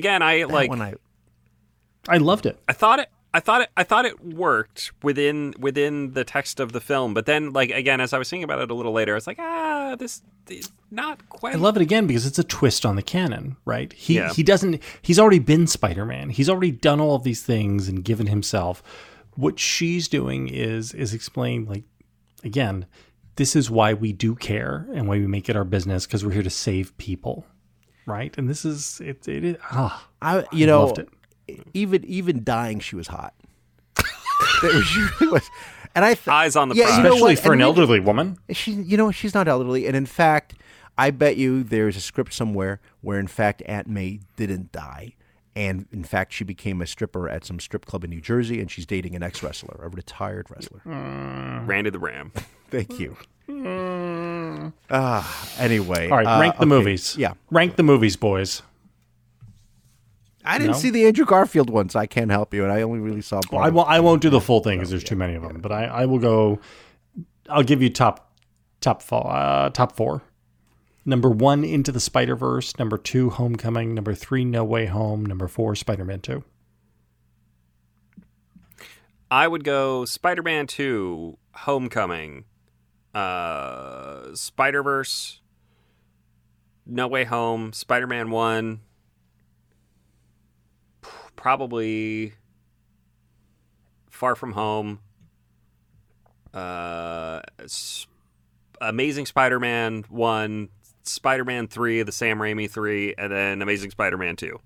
loved it. I thought it worked within the text of the film, but then again, as I was thinking about it a little later, I was like, this is not quite. I love it again because it's a twist on the canon, right? He's already been Spider-Man. He's already done all of these things and given himself. What she's doing is explain, again, this is why we do care and why we make it our business, because we're here to save people, right? And this is it is I loved it. Even dying, she was hot. She really was. And Eyes on the prize. Especially for an elderly woman. She's not elderly, and in fact, I bet you there's a script somewhere where, in fact, Aunt May didn't die, and in fact, she became a stripper at some strip club in New Jersey, and she's dating an ex-wrestler, a retired wrestler. Randy the Ram. Thank you. Anyway, All right, rank the movies. Yeah, rank the movies, boys. I didn't see the Andrew Garfield one, so I can't help you, and I only really saw. Well, I won't do the full thing because there's too many of them. But I will go. I'll give you top four. Number 1, Into the Spider-Verse. Number 2, Homecoming. Number 3, No Way Home. Number 4, Spider-Man 2. I would go Spider-Man 2, Homecoming, Spider-Verse, No Way Home, Spider-Man 1, probably Far From Home, Amazing Spider-Man 1, Spider-Man 3, the Sam Raimi 3, and then Amazing Spider-Man 2.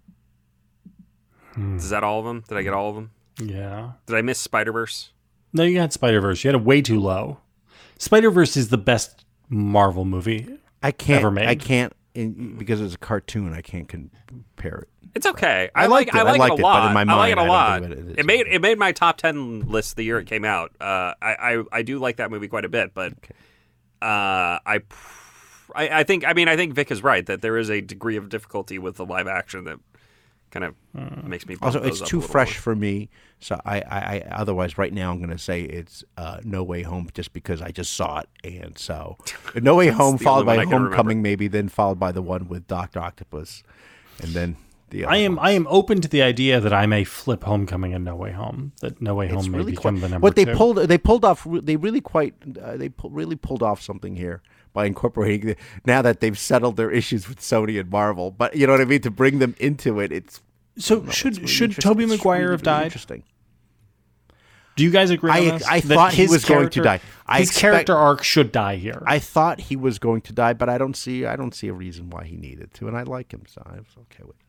Is that all of them? Did I get all of them? Yeah. Did I miss Spider-Verse? No, you had Spider-Verse. You had it way too low. Spider-Verse is the best Marvel movie ever made. I can't, because it's a cartoon, I can't compare it. It's okay. I liked it. I like it a lot. But in my I like it mind, a lot. I don't think It made my top 10 list the year it came out. I do like that movie quite a bit, but I think Vic is right that there is a degree of difficulty with the live action that kind of makes me bump also those it's up too a little fresh more. for me. So I otherwise right now I'm going to say it's No Way Home just because I just saw it, and so No Way Home the followed only by one I can Homecoming, remember. maybe then followed by the one with Dr. Octopus, and then the other I am one. open to the idea that I may flip Homecoming and No Way Home. That No Way Home may become the number what they 2. pulled off. They really pulled off something here by incorporating now that they've settled their issues with Sony and Marvel. But you know what I mean, to bring them into it. It's So it's should really should interesting. Tobey It's Maguire really, have really died? Interesting. Do you guys agree on this? I That thought he his was going to character- die. His character arc should die here. I thought he was going to die, but I don't see a reason why he needed to, and I like him, so I was okay with it.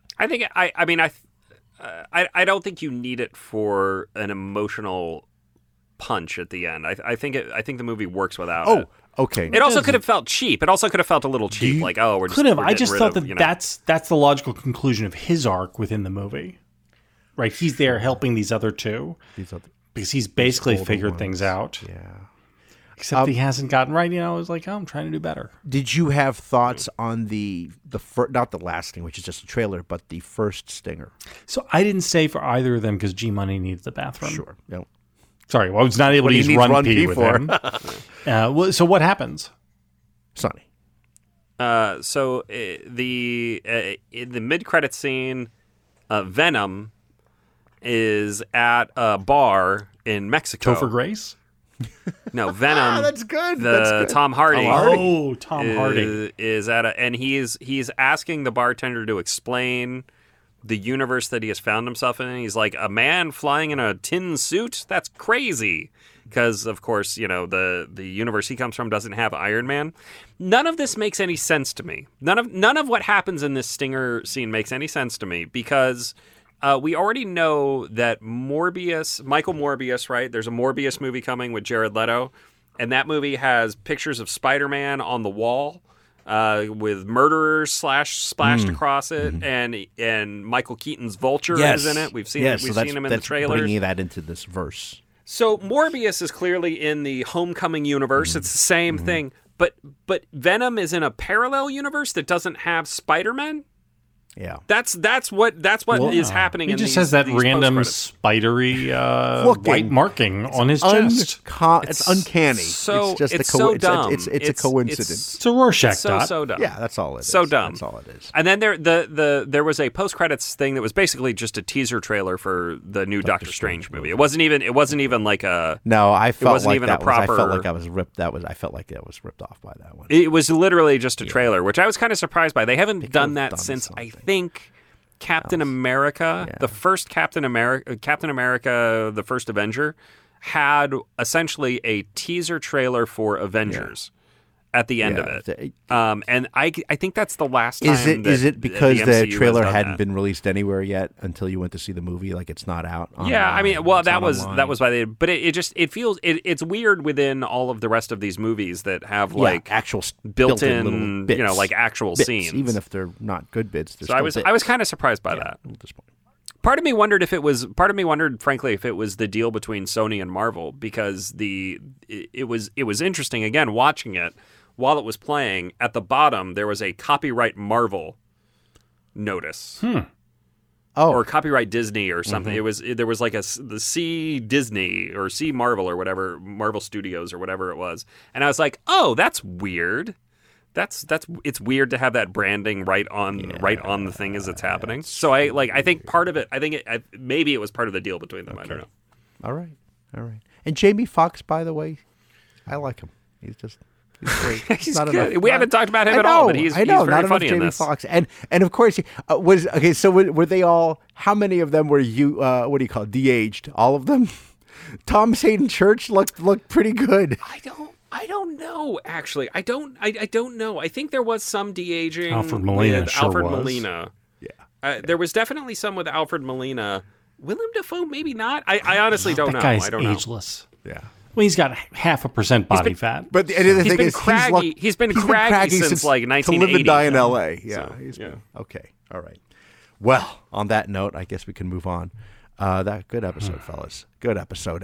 I don't think you need it for an emotional punch at the end. I think the movie works without it. Okay. It also could have felt cheap. It also could have felt a little cheap. Like, oh, we're just could have. we're I getting just rid thought of, that you know. that's the logical conclusion of his arc within the movie. Right? He's there helping these other two because he's basically older figured ones. things out. Yeah. Except he hasn't gotten right. You know, I was like, oh, I'm trying to do better. Did you have thoughts on the not the last thing, which is just a trailer, but the first stinger? So I didn't stay for either of them because G Money needs the bathroom. Sure. No. Sorry, well, I was not able What to he use needs Run Run P P with for. him. So what happens? Sonny. So in the mid-credit scene, Venom is at a bar in Mexico. Topher Grace? No, Venom. That's good. The That's good. Tom Hardy. Oh, Tom Hardy. is at and he's asking the bartender to explain the universe that he has found himself in. He's like, a man flying in a tin suit? That's crazy. Because, of course, you know, the universe he comes from doesn't have Iron Man. None of this makes any sense to me. None of what happens in this stinger scene makes any sense to me because we already know that Michael Morbius, right? There's a Morbius movie coming with Jared Leto, and that movie has pictures of Spider-Man on the wall with murderers splashed across it, and Michael Keaton's Vulture is in it. We've seen him in the trailers. Bringing that into this verse. So Morbius is clearly in the Homecoming universe. It's the same thing, but Venom is in a parallel universe that doesn't have Spider-Man. Yeah. That's what is happening. He in just these, has that these random post-credits. spidery Looking. white marking on his chest. It's uncanny. So it's just it's a so dumb. It's a coincidence. It's a Rorschach It's dot. so dumb. Yeah, that's all it is. So dumb. That's all it is. And then there was a post credits thing that was basically just a teaser trailer for the new Doctor Strange movie. It wasn't even like a. No, I felt wasn't like even a that was. I felt proper- like I was ripped. I felt like I was ripped off by that one. It was literally just a trailer, which I was kind of surprised by. They haven't done that done since something. I think Captain America, Yeah. the first Captain America, the first Avenger. had essentially a teaser trailer for Avengers at the end of it. And I think that's the last time. Is it because the MCU trailer has done hadn't that. been released anywhere yet until you went to see the movie? Like it's not out. Yeah, I mean, well, that was online. why they. But it feels it's weird within all of the rest of these movies that have actual built-in little bits, like actual bits, scenes, even if they're not good bits. So I was kind of surprised by that. A little disappointed. Part of me wondered, frankly, if it was the deal between Sony and Marvel, because it was interesting again watching it while it was playing. At the bottom there was a copyright Marvel notice, or copyright Disney or something. There was like the C Disney or C Marvel or whatever, Marvel Studios or whatever it was, and I was like, oh, that's weird. It's weird to have that branding right on the thing as it's happening. So I think part of it. Maybe it was part of the deal between them. Okay. I don't know. All right. And Jamie Foxx, by the way, I like him. He's great. He's not good. enough. We haven't talked about him at all, but he's very not funny enough in Jamie this. Foxx. And of course, So were they all? How many of them were you? What do you call it, de-aged? All of them. Thomas Hayden Church looked pretty good. I don't know. Actually, I don't know. I think there was some de-aging. Alfred Molina with sure Alfred was. Molina. Yeah. There was definitely some with Alfred Molina. Willem Dafoe, maybe not. I honestly don't know. That guy's I don't know. ageless. Yeah. Well, he's got 0.5% body fat. But the other He's thing been is, craggy. He's been craggy since like to 1980. live and die in L.A. Yeah. So, He's yeah. been, okay. All right. Well, on that note, I guess we can move on. Good episode, fellas. Good episode.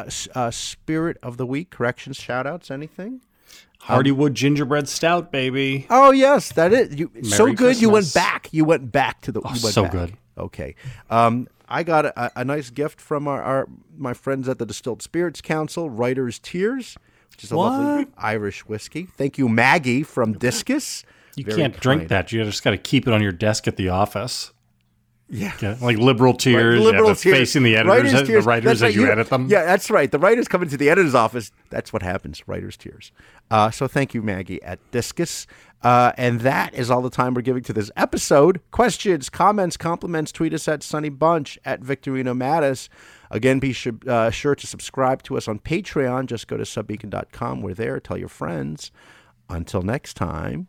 Spirit of the week, corrections, shout-outs, anything? Hardywood gingerbread stout, baby. Oh yes, that is so good. Christmas. You went back. You went back to the. Oh, you went so back. good. Okay. I got a nice gift from my friends at the Distilled Spirits Council, Writer's Tears, which is a lovely Irish whiskey. Thank you, Maggie from Discus. You Very can't drink kind. that. You just got to keep it on your desk at the office. Yeah. Okay. Like liberal tears, Right, liberal you have it tears. facing the editors, the Tears. writers That's as right. you edit them. Yeah, that's right. The writers come into the editor's office. That's what happens. Writer's Tears. So thank you, Maggie at Discus. And that is all the time we're giving to this episode. Questions, comments, compliments, tweet us at Sunny Bunch, at Victorino Mattis. Again, be sure to subscribe to us on Patreon. Just go to subbeacon.com. We're there. Tell your friends. Until next time.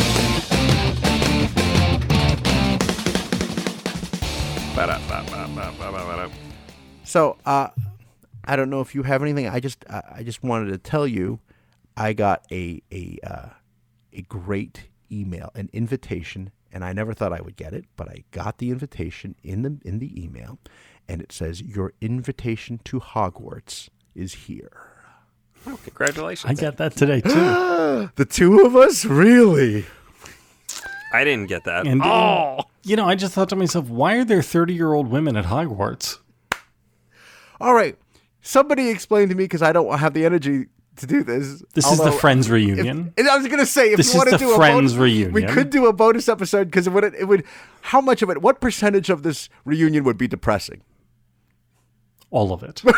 So, I don't know if you have anything. I just wanted to tell you, I got a great email, an invitation, and I never thought I would get it, but I got the invitation in the email, and it says your invitation to Hogwarts is here. Oh, congratulations! I got that today too. The two of us, really? I didn't get that. And I just thought to myself, why are there 30-year-old women at Hogwarts? All right, somebody explain to me because I don't have the energy to do this. This is the Friends reunion. And I was going to say, if This you want is to the do a Friends bonus, reunion. we could do a bonus episode because it would. How much of it? What percentage of this reunion would be depressing? All of it.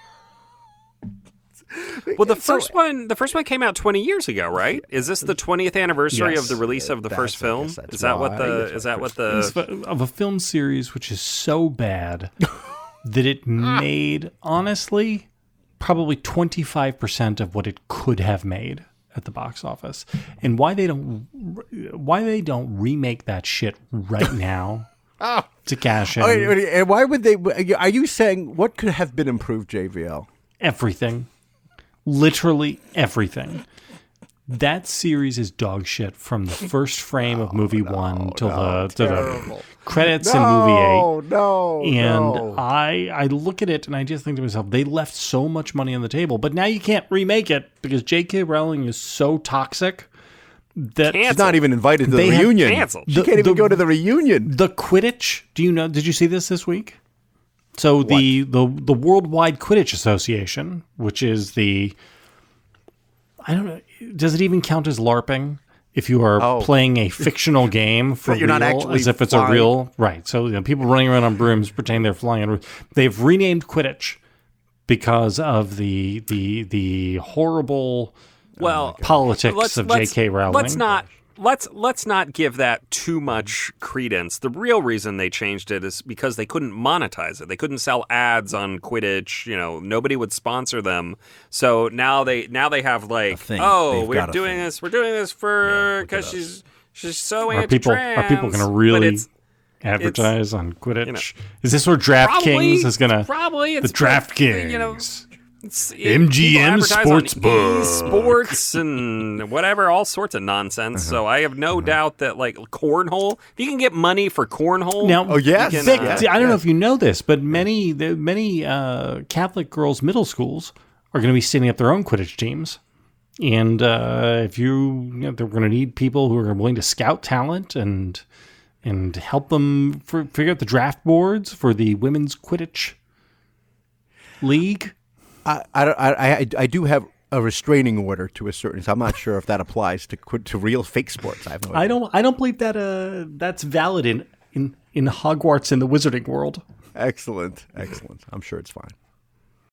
Well, the first one came out 20 years ago, right? Is this the 20th anniversary Yes. of the release of the first I film? guess that's Is that why. what the Of a film series which is so bad that it made, honestly, probably 25% of what it could have made at the box office. And why they don't remake that shit right now to cash in And why would they? Are you saying what could have been improved, JVL? everything. Literally everything. That series is dog shit from the first frame of movie one to the credits in movie 8. No. I look at it and I just think to myself, they left so much money on the table, but now you can't remake it because J.K. Rowling is so toxic that Canceled. She's not even invited to the They have reunion. canceled. She can't even go to the reunion. the Quidditch. Did you see this week? So the Worldwide Quidditch Association, which is I don't know, does it even count as LARPing? If you are playing a fictional game for But you're real, not actually as if it's flying. a real right. So people running around on brooms pretending they're flying. They've renamed Quidditch because of the horrible well politics of J.K. Rowling. let's not give that too much credence. The real reason they changed it is because they couldn't monetize it. They couldn't sell ads on Quidditch. Nobody would sponsor them. So now they have like, oh, we're doing this for because she's so anti-trans. Are people going to really advertise on Quidditch? Is this where DraftKings is going to probably the DraftKings? MGM Sportsbook, sports and whatever, all sorts of nonsense. So I have no doubt that like cornhole, if you can get money for cornhole, now, Vic, I don't know if you know this, but many Catholic girls' middle schools are going to be setting up their own Quidditch teams, and if they're going to need people who are willing to scout talent and help them figure out the draft boards for the women's Quidditch league. I do have a restraining order to a certain. So I'm not sure if that applies to real fake sports. I have no idea. I don't believe that that's valid in Hogwarts in the Wizarding world. Excellent. I'm sure it's fine.